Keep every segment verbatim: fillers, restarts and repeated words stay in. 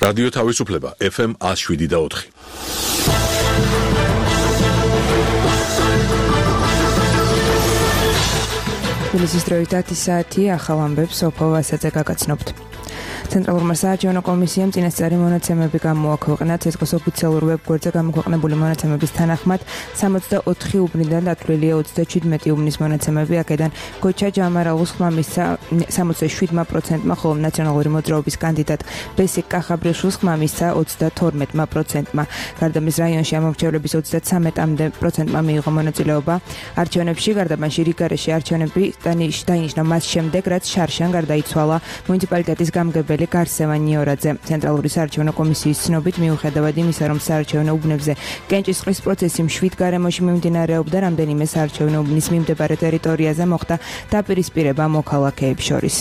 რადიო თავისუფლება ეფ ემ one oh seven და four. თბილისის დროით ათი საათი ახალ ამბებს სოფო ვასაძე გაგაცნობთ. ცენტრალურმა საარჩევნო კომისიამ წინასწარი მონაცემები გამოაქვეყნა ცესკოს ოფიციალურ ვებგვერდზე გამოქვეყნებული მონაცემების თანახმად სამოცდაოთხი უბნიდან დათვლილია ოცდაჩვიდმეტი უბნის მონაცემები, აქედან გოჩა ჯამარალუს ხმამისცა სამოცდაშვიდ პროცენტმა, ხოლო ნაციონალური მოძრაობის კანდიდატ ბესიკ კახაბრიშვილის ხმამისცა ოცდათორმეტ პროცენტმა. გარდა მის რაიონში ამომრჩევლების ოცდათვრამეტ პროცენტმა მიიღო მონაწილეობა არჩევნებში, გარდა მაშინ რიგარეში არჩევნები დაინიშნა მას შემდეგ, რაც შარშან გარდაიცვალა მუნიციპალიტეტის გამგებელი გარსევან ნიორაძე. ცენტრალური საარჩევნო კომისიის ცნობით, მიუხედავად იმისა, რომ საარჩევნო უბნებზე კენჭისყრის პროცესი მშვიდ გარემოში მიმდინარეობდა, რამდენიმე საარჩევნო უბნის მიმდებარე ტერიტორიაზე მოხდა დაპირისპირება მოქალაქეებს შორის.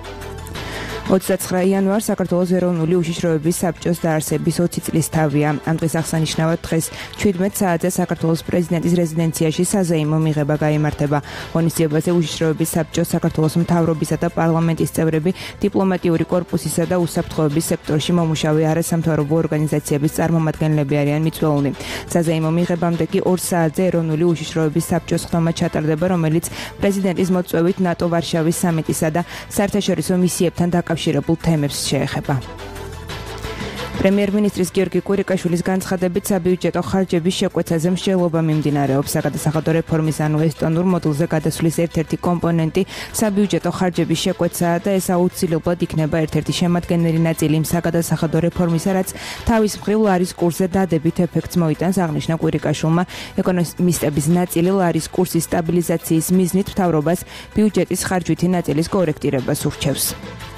ოცდაცხრა იანვარს საქართველოს ეროვნული უშიშროების საბჭოს დაარსების ოცი წლის თავია. ამ დღის აღსანიშნავად დღეს შვიდმეტ საათზე საქართველოს პრეზიდენტის რეზიდენციაში საზეიმო მიღება გაიმართება. ღონისძიებაზე უშიშროების საბჭოს, საქართველოს მთავრობისა და პარლამენტის წევრები, დიპლომატიური კორპუსისა და უსაფრთხოების სექტორში მომუშავე არასამთავრობო ორგანიზაციების წარმომადგენლები არიან მიწვეული. საზეიმო მიღებამდე კი ორ საათზე ეროვნული უშიშროების საბჭოს ხდომა ჩატარდება, რომელიც პრეზიდენტის მოწვევით ნატო ვარშავის სამიტისა და საერთაშორისო მისიებთან დაკავშირებულ თემებს შეეხება. პრემიერ-მინისტრის გიორგი კვირიკაშვილის განცხადებით, საბიუჯეტო ხარჯების შეკვეცაზე მსჯელობა მიმდინარეობს. საგადასახადო რეფორმის ანუ ესტონურ მოდულზე გადასვლის ერთ-ერთი კომპონენტი საბიუჯეტო ხარჯების შეკვეცაა და ეს აუცილებლად იქნება ერთ-ერთი შემადგენელი ნაწილი იმ საგადასახადო რეფორმისა, რაც თავის მხრივ ლარის კურსზე დადებით ეფექტს მოიტანს, აღნიშნა კვირიკაშვილმა. ეკონომისტების ნაწილი ლარის კურსის სტაბილიზაციის მიზნით მთავრობას ბიუჯეტის ხარჯვითი ნაწილის კორექტირებას ურჩევს.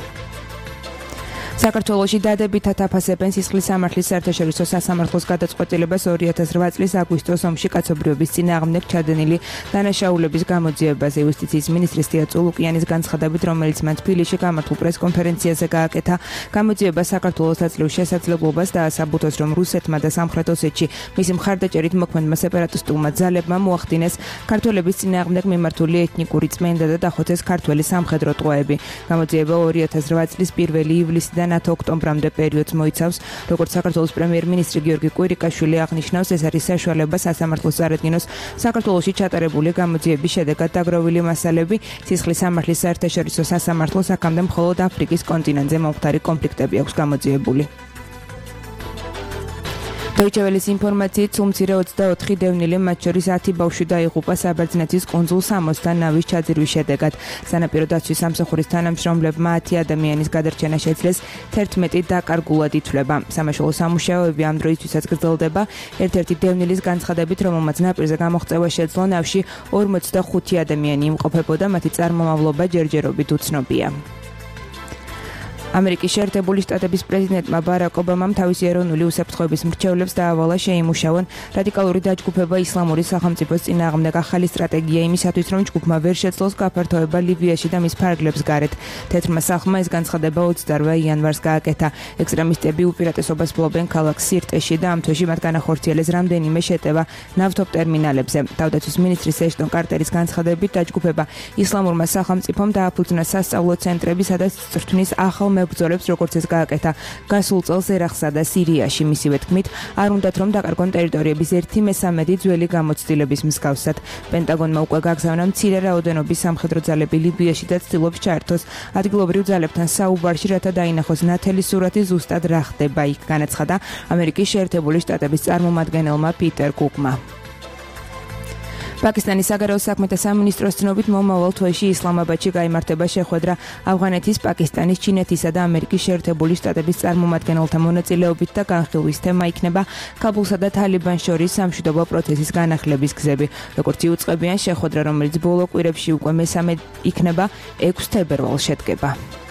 საქართველოში დადებითად აფასებენ სისხლის სამართლის საერთაშორისო სასამართლოს გადაწყვეტილებას ორი ათას რვა წლის აგვისტოს ომში კაცობრიობის წინააღმდეგ ჩადენილი დანაშაულების გამოძიებაზე. იუსტიციის მინისტრი სტია წულუკიანის განცხადებით, რომელიც მან თბილისში გამართულ პრესკონფერენციაზე გააკეთა, გამოძიება საქართველოს აწლივ შესაძლებლობას დაასაბუთოს, რომ რუსეთმა და სამხრეთ ოსეთში მისი მხარდაჭერით მოქმედმა სეპარატისტულმა ძალებმა მოახდინეს ქართველების წინააღმდეგ მიმართული ეთნიკური წმენდა და დახოცეს ქართველი სამხედრო ტყვეები. გამოძიება ორი ათას რვა წლის პირველი ივლისიდან ოქტომბრამდე პერიოდს მოიცავს. როგორც საქართველოს პრემიერ-მინისტრი გიორგი კვირიკაშვილი აღნიშნავს, ეს არის საშუალება სასამართლოს წარადგინოს საქართველოში ჩატარებული გამოძიების შედეგად დაგროვილი მასალები. სისხლის სამართლის საერთაშორისო სასამართლოს აქამდე მხოლოდ აფრიკის კონტინენტზე მომხდარი კონფლიქტები აქვს გამოძიებული. Deutsche Welle's ინფორმაციით, სულ-მცირე ოცდაოთხი დევნილი, მათ შორის ათი ბავშვი დაიღუპა საბერძნეთის კუნძულ სამოსთან ნავის ჩაძირვის შედეგად. სანაპირო დაცვის სამსახურის თანამშრომლებმა ათი ადამიანის გადარჩენა შეძლეს, თერთმეტი დაკარგულად ითვლება. სამაშველო სამუშაოები ამ დროისთვისაც გრძელდება. ერთ-ერთი დევნილის განცხადებით, რომელმაც ნაპირზე გამოღწევა შეძლო, ნავში ორმოცდახუთი ადამიანი იმყოფებოდა, მათი წარმომავლობა ჯერჯერობით უცნობია. ამერიკის შეერთებული შტატების პრეზიდენტმა ბარაკ ობამამ თავისი ეროვნული უსაფრთხოების მრჩევლებს დაავალა შეიმუშავონ რადიკალური დაჯგუფება ისლამური სახელმწიფოს წინააღმდეგ ახალი სტრატეგია იმისათვის, რომ ჯგუფმა ვერ შეძლოს გაფართოება ლიბიაში და მის ფარგლებს გარეთ. თეთრმა სახლმა ეს განცხადება ოცდარვა იანვარს გააკეთა. ექსტრემისტები უპირატესობას ფლობენ ქალაქ სირტეში და ამ თვეში მათ განახორციელეს რამდენიმე შეტევა ნავთობ ტერმინალებზე. თავდაცვის მინისტრი ეშტონ კარტერის განცხადებით, დაჯგუფება ისლამურმა სახელმწიფომ დააფუძნა სასწავლო ცენტრები, სადაც წვრთნის ახალ მებრძოლებს, როგორც ეს გააკეთა გასულ წელს ერაყსა და სირიაში. მისივე თქმით, არ უნდათ რომ დაკარგონ ტერიტორიების ერთი მესამედი ძველი გამოცდილების მსგავსად. პენტაგონმა უკვე გაგზავნა მცირე რაოდენობის სამხედრო ძალები ლიბიაში და ცდილობს ჩაერთოს ადგილობრივ ძალებთან საუბარში, რათა დაინახოს ნათელი სურათი ზუსტად რა ხდება იქ, განაცხადა ამერიკის შეერთებული შტატების წარმომადგენელმა პიტერ კუკმა. პაკისტანის საგარეო საქმეთა სამინისტროს ცნობით, მომავალ თვეში ისლამაბადში გაიმართება შეხვედრა ავღანეთის, პაკისტანის, ჩინეთისა და ამერიკის შეერთებული შტატების წარმომადგენელთა მონაწილეობით და განხილვის თემა იქნება ქაბულსა და თალიბანს შორის სამშვიდობო პროცესის განახლების გზები. როგორც იუწყებიან, შეხვედრა, რომელიც ბოლო კვირებში უკვე მესამე იქნება, ექვსი თებერვალს შედგება.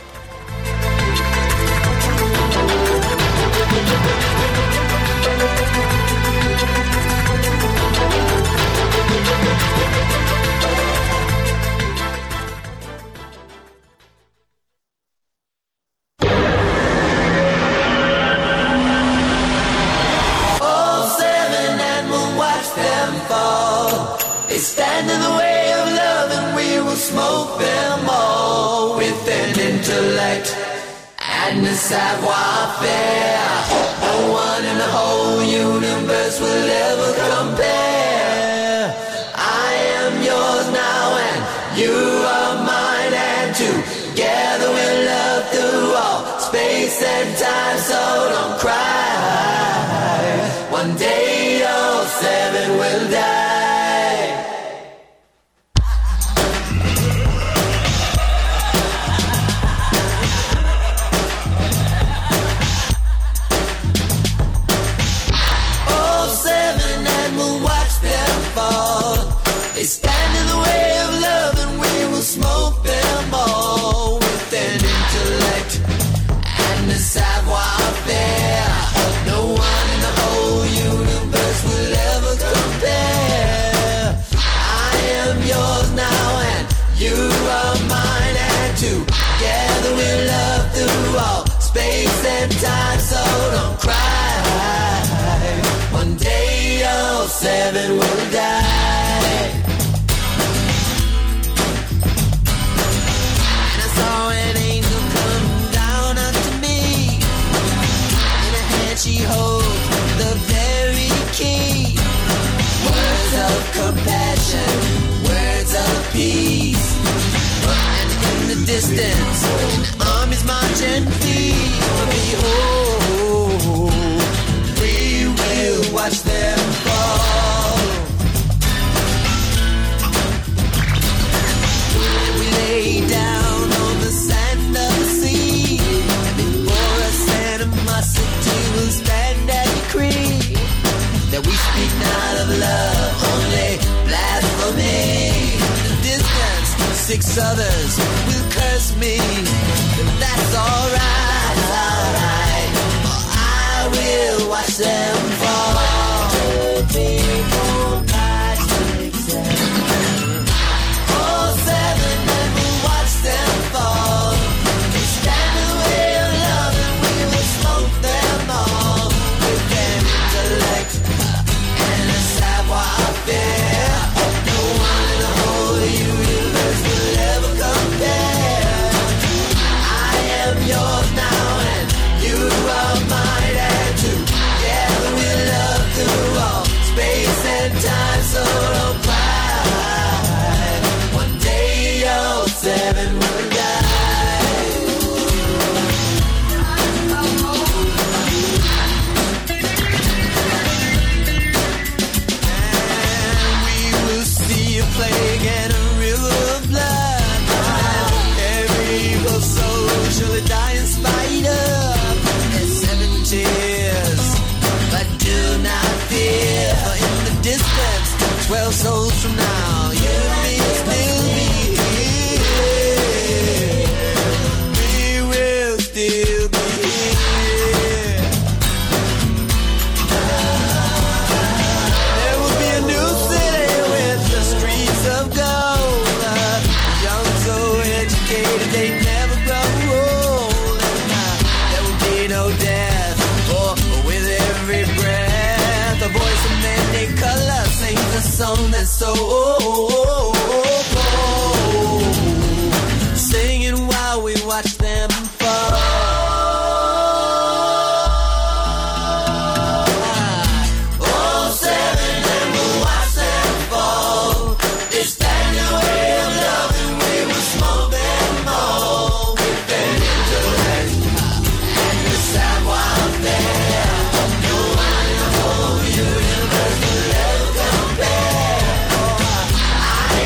Stand in the way of love and we will smoke them all with an intellect and the savoir-faire. No one in the whole universe will ever compare. I am yours now and you are mine, and together we'll love through all space and time. So don't cry, one day all seven will die. They stand in the way of love and we will smoke them all with an intellect and a savoir-faire. No one in the whole universe will ever compare. I am yours now and you are mine, and together we'll love through all space and time. So don't cry, one day all seven will die. She holds the very key. Words of compassion, words of peace. And in the distance, an army's marching feet. Behold, we will watch them fall. And we lay down on the sand of the sea. Before us animosity will stand and decree that we speak not of love, only blasphemy. In the distance, six others will curse me, but that's alright, alright. For I will watch them fall. All seven, and we'll watch them fall. They stand in the way of love and we will smoke them all with an intellect and a savoir-faire. No one in the whole universe will ever compare. I am yours now and you are mine, and together we'll love through all space and time. So don't cry, one day all seven will die. And we will see a plague and a river of blood. Every evil soul shall die in spite of their seven tears. But do not fear, for in the distance, twelve souls from now, you and me will still be here. We will still be here. There will be a new city with the streets of gold. Uh, young, so educated, they never grow old. And uh, there will be no death, for with every breath, the voice of many colors sings a song that's so old, singing while we watch them fall. All seven, and we'll watch them fall. They stand in the way of love and we will smoke them all with an intellect and a savoir-faire. No one in the whole universe will ever compare. I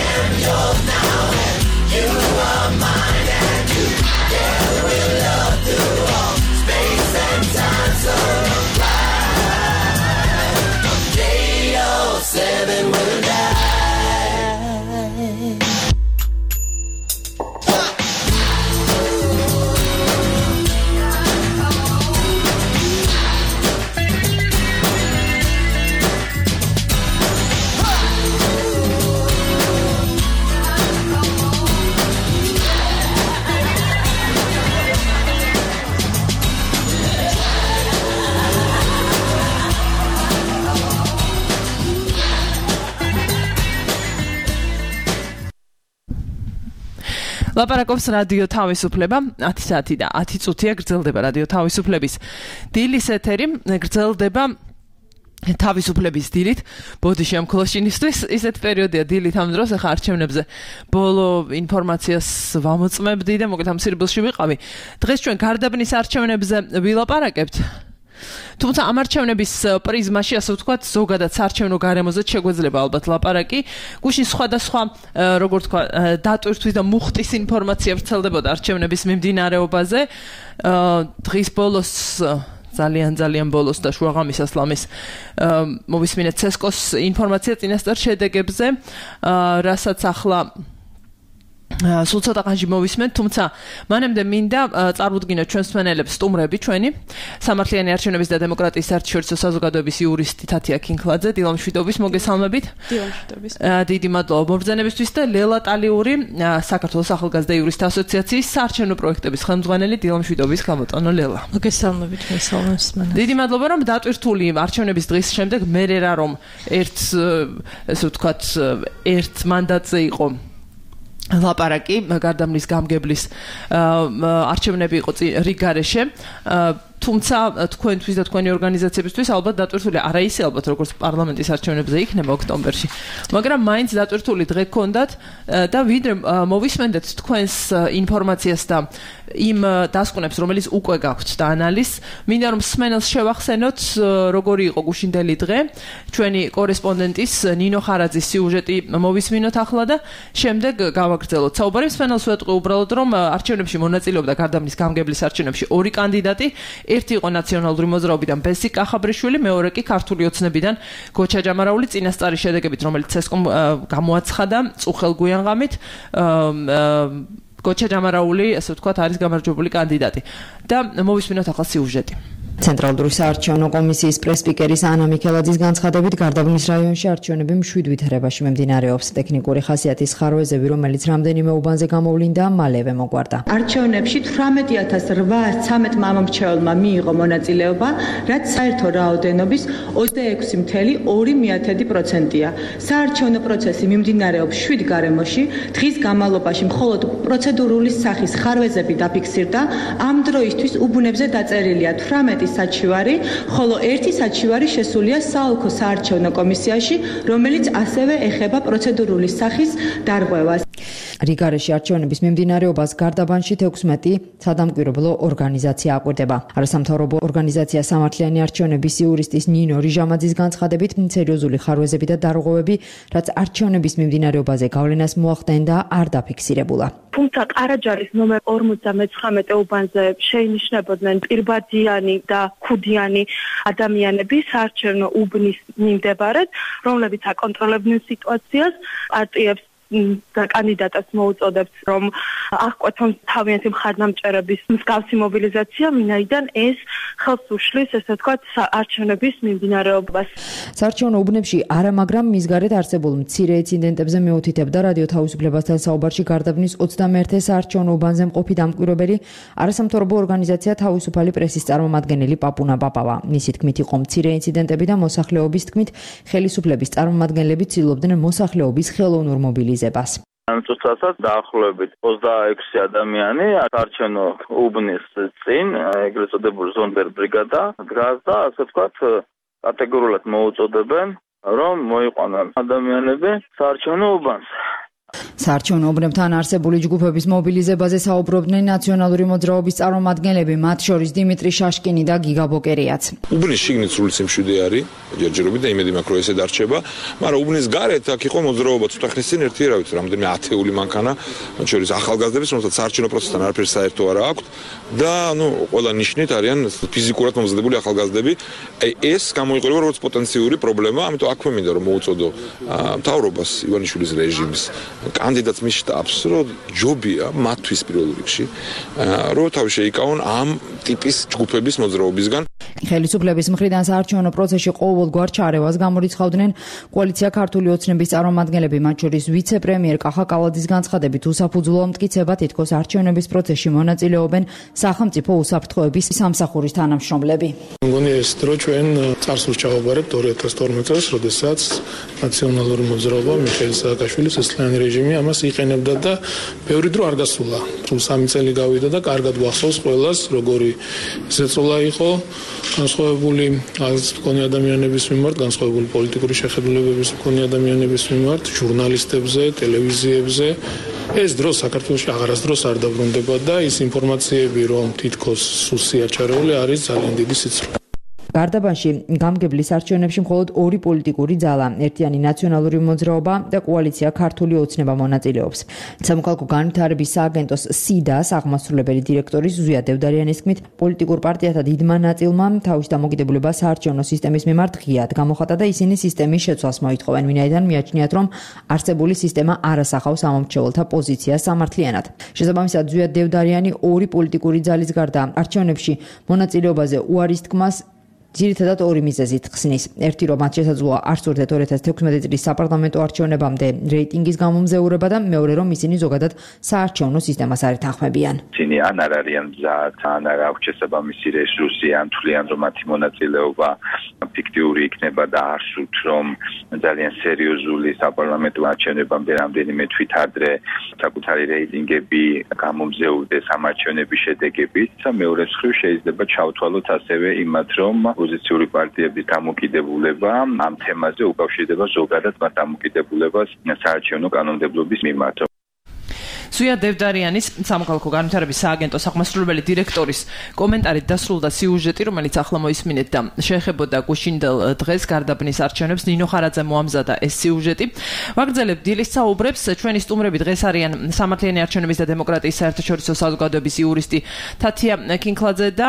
ლაპარაკობს რადიო თავისუფლება ათი საათი და ათი წუთია გრძელდება რადიო თავისუფლების დილის ეთერი გრძელდება თავისუფლების დილით ბოდიში ამ ქლოშინისთვის ისეთ პერიოდია დილით ამ დროს ახლა არჩევნებზე ბოლო ინფორმაციას ვამოწმებდი და მოკლედ ამ სირბილში ვიყავი დღეს ჩვენ გარდაბნის არჩევნებზე ვილაპარაკებთ თუმცა ამ არჩევნების პრიზმაში ასე ვთქვათ ზოგადად საარჩევნო გარემოზე შეგვეძლება ალბათ ლაპარაკი გუშინ სხვადასხვა როგორ თქვა დატვირთვის და მუხტის ინფორმაცია ვრცელდებოდა არჩევნების მიმდინარეობაზე დღის ბოლოს ძალიან ძალიან ბოლოს და შუაღამისას ლამის მოვისმინეთ ცესკოს ინფორმაცია წინასწარ შედეგებზე რასაც ახლა სულ ცოტა ხანში მოვისმენთ, თუმცა მანამდე მინდა წარუდგინოთ ჩვენს მსმენელებს სტუმრები ჩვენი სამართლიანი არჩევნების და დემოკრატიის საერთაშორისო საზოგადოების იურისტი თათია ქინქლაძე, დილა მშვიდობის მოგესალმებით. დილა მშვიდობის. დიდი მადლობა მობრძანებისთვის და ლელა ტალიური, საქართველოს ახალგაზრდა იურისტთა ასოციაციის საარჩევნო პროექტების ხელმძღვანელი, დილა მშვიდობის გამოტანო ლელა. მოგესალმებით მესალმებს მანას. დიდი მადლობა რომ დატვირთული არჩევნების დღის შემდეგ მერე რა რომ ერთ ესე ვთქვათ ერთ მანდატზე იყო ლაპარაკი გარდამნის გამგებლის არჩევნები იყო რიგარეშე თუმცა თქვენთვის და თქვენი ორგანიზაციებისთვის ალბათ დატვირთული არა ისე ალბათ როგორც პარლამენტის არჩევნებზე იქნება ოქტომბერში მაგრამ მაინც დატვირთული დღე გქონდათ და ვიდრე მოვისმენდეთ თქვენს ინფორმაციას და იმ დასკვნებს რომელიც უკვე გაქვთ და ანალიზს მინდა რომ მსმენელს შევახსენოთ როგორი იყო გუშინდელი დღე ჩვენი კორესპონდენტის ნინო ხარაძის სიუჟეტი მოვისმინოთ ახლა და შემდეგ გავაგრძელოთ საუბარი მსმენელს ვეტყვი უბრალოდ რომ არჩევნებში მონაწილეობდა გარდამნის გამგებლის არჩევნებში ორი კანდიდატი ერთი იყო ნაციონალური მოძრაობიდან ბესი კახაბრიშვილი, მეორე კი ქართული ოცნებიდან გოჩა ჯამარაული წინასწარი შედეგებით, რომელიც ცესკომ გამოაცხადა წუხელ გუიანღამით. გოჩა ჯამარაული, ასე ვთქვათ, არის გამარჯვებული კანდიდატი. და მოვისმინოთ ახლა სიუჟეტი. ცენტრალური საარჩევნო კომისიის პრესპიკერის ანა მიქელაძის განცხადებით გარდაბნის რაიონში არჩევნები მშვიდ ვითარებაში მიმდინარეობს. ტექნიკური ხასიათის ხარვეზები, რომელიც რამდენიმე უბანზე გამოვლინდა, მალევე მოგვარდა. არჩევნებში თვრამეტი ათას რვაასი ცამეტ მამამრჩეველმა მიიღო მონაწილეობა, რაც საერთო რაოდენობის ოცდაექვსი целых ორი დесятых პროცენტია. საარჩევნო პროცესი მიმდინარეობს შვიდ გარემოში, დღის განმავლობაში მხოლოდ პროცედურული სახის ხარვეზები დაფიქსირდა. ამ დროისთვის უბნებზე დაწერილია თვრამეტი საჩივარი, ხოლო ერთი საჩივარი შესულია საოლქო საარჩევნო კომისიაში, რომელიც ასევე ეხება პროცედურული სახის დარღვევას. რიგარეში არჩევნების მიმდინარეობას გარდაბანში თექვსმეტი სადამკვირვებლო ორგანიზაცია აკვირდება. არასამთავრობო ორგანიზაცია სამართლიანი არჩევნების იურისტის ნინო რიჟამაძის განცხადებით სერიოზული ხარვეზები და დარღვევები, რაც არჩევნების მიმდინარეობაზე გავლენას მოახდენდა, არ დაფიქსირებულა. თუმცა ყარაჯარის ნომერ ორმოცდამეცხრამეტე უბანზე შეინიშნებოდნენ პირბადიანი და ქუდიანი ადამიანები საარჩევნო უბნის მიმდებარედ, რომლებიც აკონტროლებდნენ სიტუაციას, პარტიებს და კანდიდატებს მოუწოდებს რომ აღკვეთონ თავიანთი მხარდამჭერების მსგავსი მობილიზაცია, ვინაიდან ეს ხელს უშლის, ესე ვთქვათ, არჩევნების მიმდინარეობას. საარჩევნო უბნებში არა, მაგრამ მის გარეთ არსებულ მცირე ინციდენტებზე მეუთითებდა რადიო თავისუფლებასთან საუბარში გარდაბნის ოცდამეერთე საარჩევნო უბანზე მყოფი დამკვირვებელი არასამთავრობო ორგანიზაცია თავისუფალი პრესის წარმომადგენელი პაპუნა პაპავა. მისი თქმით იყო მცირე ინციდენტები და მოსახლეობის თქმით ხელისუფლების წარმომადგენლები ცდილობდნენ მოსახლეობის ხელოვნურ მობილიზაციას. ამ წუთასაც დაახლოებით ოცდაექვსი ადამიანი საარჩევნო უბნის წინ ეგრეთ წოდებული ზონდერ ბრიგადა დგას და ასე ვთქვათ კატეგორიულად მოუწოდებენ რომ მოიყვანონ ადამიანები საარჩევნო უბანს. საარჩევნო უბნებთან არსებული ჯგუფების მობილიზებაზე საუბრობდნენ ნაციონალური მოძრაობის წარმომადგენლები, მათ შორის დიმიტრი შაშკინი და გიგა ბოკერიაც. უბნის შიგნით სრული სიმშვიდე არის, ჯერჯერობით და იმედი მაქვს, რომ ესე დარჩება, მაგრამ უბნის გარეთ აქ იყო მოძრაობა ცოტა ხნის წინ ერთი რა ვიცი, რამდენიმე ათეული მანქანა, მათ შორის ახალგაზრდების, რომელსაც საარჩევნო პროცესთან არაფერი საერთო არ აქვს და ანუ ყველა ნიშნით არიან ფიზიკურად მომზადებული ახალგაზრდები. ეს გამოიყურება როგორც პოტენციური პრობლემა, ამიტომ აქვე მინდა რომ მოუწოდო მთავრობას ივანიშვილის რეჟიმს კანდიდატს მის შტაბს, რომ ჯობია მათთვის პირველ რიგში, რომ თავი შეიკავონ ამ ტიპის ჯგუფების მოძრაობისგან. ხელისუფლების მხრიდან საარჩევნო პროცესში ყოველგვარ ჩარევას გამორიცხავდნენ კოალიცია ქართული ოცნების წარმომადგენლები, მათ შორის ვიცე-პრემიერ კახა კალაძის განცხადებით უსაფუძვლოა მტკიცება, თითქოს არჩევნების პროცესში მონაწილეობენ სახელმწიფო უსაფრთხოების სამსახურის თანამშრომლები. მგონი ეს დრო ჩვენ წარსულს ჩავაბარებთ ორი ათას თორმეტ წელს, როდესაც ნაციონალური მოძრაობა მიხეილ სააკაშვილის ესლიანი რეჟიმი ამას იყენებდა და ბევრი დრო არ გასულა. სულ სამი წელი გავიდა და კარგად ვახსოვს ყველას, როგორი ზეწოლა იყო განსხვავებული მქონე ადამიანების მიმართ, განსხვავებული პოლიტიკური შეხედულებების მქონე ადამიანების მიმართ, ჟურნალისტებზე, ტელევიზიებზე. ეს დრო საქართველოში აღარასდროს არ დაბრუნდება და ის ინფორმაციები, რომ თითქოს სუსია ჩარეული არის ძალიან დიდი სიცრუე. გარდაბანში გამგებლის არჩევნებში მხოლოდ ორი პოლიტიკური ძალა, ერთიანი ნაციონალური მოძრაობა და კოალიცია ქართული ოცნება მონაწილეობს. სამოქალაქო განვითარების სააგენტოს სიდას აღმასრულებელი დირექტორის ზვია დევდარიანის თქმით, პოლიტიკურ პარტიათა დიდმა ნაწილმა თავის დამოკიდებულება საარჩევნო სისტემის მიმართ ღიად გამოხატა და ისინი სისტემის შეცვლას მოითხოვენ, ვინაიდან მიაჩნიათ, რომ არსებული სისტემა არ ასახავს ამომრჩეველთა პოზიციას სამართლიანად. შესაბამისად, ზვია დევდარიანი ორი პოლიტიკური ძალის გარდა არჩევნებში მონაწილეობაზე უარის თქმას ძირითადად ორი მიზეზით ხსნის. ერთი, რომ მათ შესაძლოა არ სურდეთ ორი ათას თექვსმეტი წლის საპარლამენტო არჩევნებამდე რეიტინგის გამომზეურება და მეორე, რომ ისინი ზოგადად საარჩევნო სისტემას არ ეთანხმებიან. ისინი ან არ არიან მზად, ან არ აქვს შესაბამისი რესურსი, ან თვლიან, რომ მათი მონაწილეობა ფიქტიური იქნება და არ სურთ, რომ ძალიან სერიოზული საპარლამენტო არჩევნებამდე რამდენიმე თვით ადრე საკუთარი რეიტინგები გამომზეურდეს ამ არჩევნების შედეგებით. მეორე მხრივ შეიძლება ჩავთვალოთ ასევე იმათ, რომ ოპოზიციური პარტიების დამოკიდებულება ამ თემაზე უკავშირდება ზოგადად მათ დამოკიდებულებას საარჩევნო კანონმდებლობის მიმართ. ზვია დევდარიანის სამოქალაქო განვითარების სააგენტოს აღმასრულებელი დირექტორის კომენტარით დასრულდა სიუჟეტი, რომელიც ახლა მოისმინეთ და შეეხებოდა გუშინდელ დღეს გარდაბნის არჩევნებს. ნინო ხარაძე მოამზადა ეს სიუჟეტი. ვაგრძელებთ დილის საუბრებს. ჩვენი სტუმრები დღეს არიან სამართლიანი არჩევნების და დემოკრატიის საერთაშორისო საზოგადოების იურისტი თათია კინკლაძე და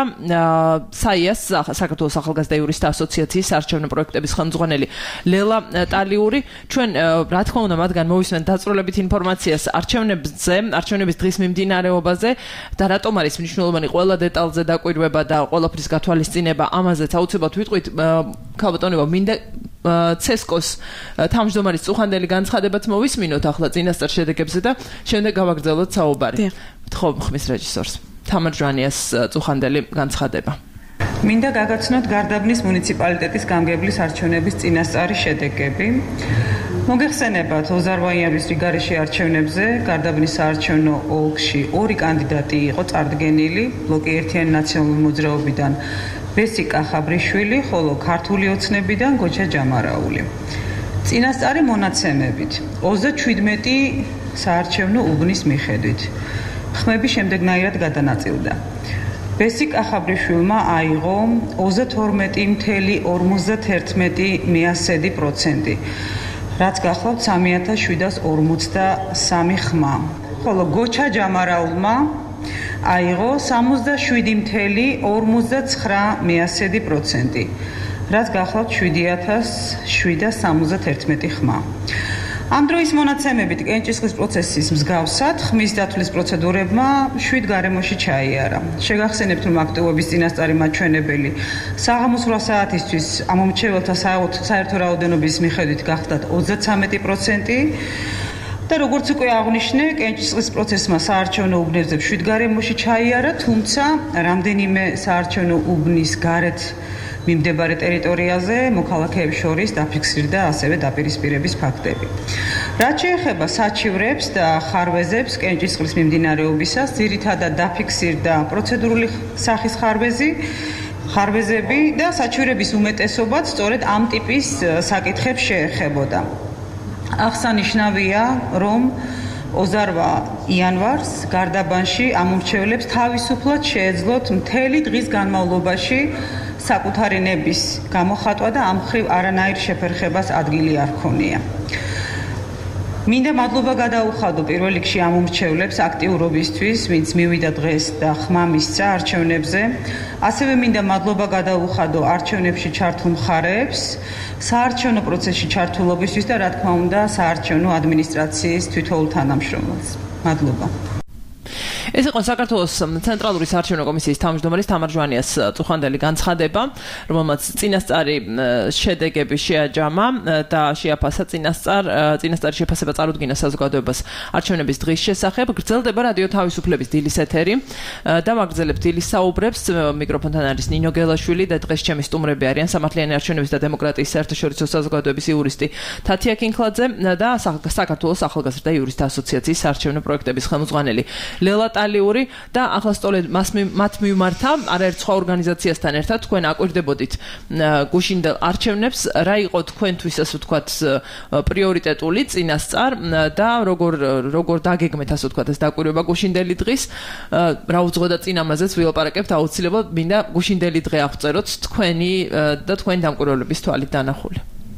საიას საქართველოს ახალგაზრდა იურისტთა ასოციაციის არჩევნო პროექტების ხელმძღვანელი ლელა ტალიური. ჩვენ რა თქმა უნდა მათგან მოვისმენთ დაწვრილებით ინფორმაციას არჩევნებზე, არჩევნების დღის მიმდინარეობაზე და რატომ არის მნიშვნელოვანი ყველა დეტალზე დაკვირვება და ყველაფრის გათვალისწინება. ამაზეც აუცილებლად ვიტყვით. ქალბატონებო, მინდა ცესკოს თავმჯდომარის წუხანდელი განცხადებაც მოვისმინოთ ახლა წინასწარ შედეგებზე და შემდეგ გავაგრძელოთ საუბარი. ვთხოვ ხმის რეჟისორს თამარ ჟვანიას წუხანდელი განცხადება. მინდა გაგაცნოთ გარდაბნის მუნიციპალიტეტის გამგებლის არჩევნების წინასწარი შედეგები. მოგეხსენებათ, ოზარვაიანის რიგარეში არჩევნებზე გარდაბნის საარჩევნო ოლქში ორი კანდიდატი იყო წარდგენილი, ბლოკი ერთიანი ნაციონალური მოძრაობიდან ბესიკა ხაბრიშვილი, ხოლო ქართული ოცნებიდან გოჩა ჯამარაული. წინასწარი მონაცემებით ოცდაჩვიდმეტი საარჩევნო უბნის მიხედვით ხმები შემდეგნაირად გადანაწილდა. ბესიკა ხაბრიშვილმა აიღო ოცდათორმეტი virgulă ორმოცდაერთმეტი პროცენტი. რაც გახლავთ სამი ათას შვიდას ორმოცდასამი ხმა. ხოლო გოჩა ჯამარაულმა აიღო სამოცდაშვიდი virgulă ორმოცდაცხრა პროცენტი. რაც გახლავთ შვიდი ათას შვიდას სამოცდაერთმეტი ხმა. ამ დროის მონაცემებით კენჭისყრის პროცესის მსგავსად ხმის დათვლის პროცედურებმა შვიდ გარემოში ჩაიარა. შეგახსენებთ, რომ აქტივობის წინასწარი მაჩვენებელი საღამოს რვა საათისთვის ამომრჩეველთა საერთო რაოდენობის მიხედვით გახდათ ოცდაცამეტი პროცენტი და როგორც უკვე აღვნიშნე, კენჭისყრის პროცესმა საარჩევნო უბნებზე შვიდ გარემოში ჩაიარა, თუმცა რამდენიმე საარჩევნო უბნის გარეთ მიმდებარე ტერიტორიაზე მოქალაქეებს შორის დაფიქსირდა ასევე დაპირისპირების ფაქტები. რაც შეეხება საჩივრებს და ხარვეზებს კენჭისყრის მიმდინარეობისას, ძირითადად დაფიქსირდა პროცედურული სახის ხარვეზი, ხარვეზები და საჩივრების უმეტესობაც სწორედ ამ ტიპის საკითხებს შეეხებოდა. აღსანიშნავია, რომ ოცდარვა იანვარს გარდაბანში ამომრჩევლებს თავისუფლად შეეძლოთ მთელი დღის განმავლობაში საკუთარი ნების გამოხატვა და ამ მხრივ არანაირ შეფერხებას ადგილი არ ჰქონია. მინდა მადლობა გადაუხადო პირველ რიგში ამომრჩევლებს აქტიურობისთვის, ვინც მივიდა დღეს და ხმა მისცა არჩევნებზე. ასევე მინდა მადლობა გადაუხადო არჩევნებში ჩართულ მხარეებს, საარჩევნო პროცესში ჩართულობისთვის და რა თქმა უნდა საარჩევნო ადმინისტრაციის თითოეულ თანამშრომელს. მადლობა. ეს იყო საქართველოს ცენტრალური საარჩევნო კომისიის თავმჯდომარის თამარ ჟვანიას წუხანდელი განცხადება, რომელმაც წინასწარი შედეგები შეაჯამა და შეაფასა წინასწარ წინასწარი შეფასება წარუდგინა საზოგადოებას არჩევნების დღის შესახებ. გრძელდება რადიო თავისუფლების დილის ეთერი და ვაგრძელებთ დილის საუბრებს. მიკროფონთან არის ნინო გელაშვილი და დღეს ჩემი სტუმრები არიან სამართლიანი არჩევნების და დემოკრატიის საერთაშორისო საზოგადოების იურისტი თათია კინქლაძე და საქართველოს ახალგაზრდა იურისტთა ასოციაციის საარჩევნო პროექტების ხელმძღვანელი ლელა ტალიური და ახლა სწორედ მათ მიმართა არაერთ სხვა ორგანიზაციასთან ერთად თქვენ აკვირდებოდით გუშინდელ არჩევნებს, რა იყო თქვენთვის ასე ვთქვათ პრიორიტეტული წინასწარ და როგორ როგორ დაგეგმეთ ასე ვთქვათ ეს დაკვირვება გუშინდელი დღის, რა უძღოდა წინ ამაზეც ვილაპარაკებთ, აუცილებლად მინდა გუშინდელი დღე აღწეროთ თქვენი და თქვენი დამკვირვებლების თვალით დანახული.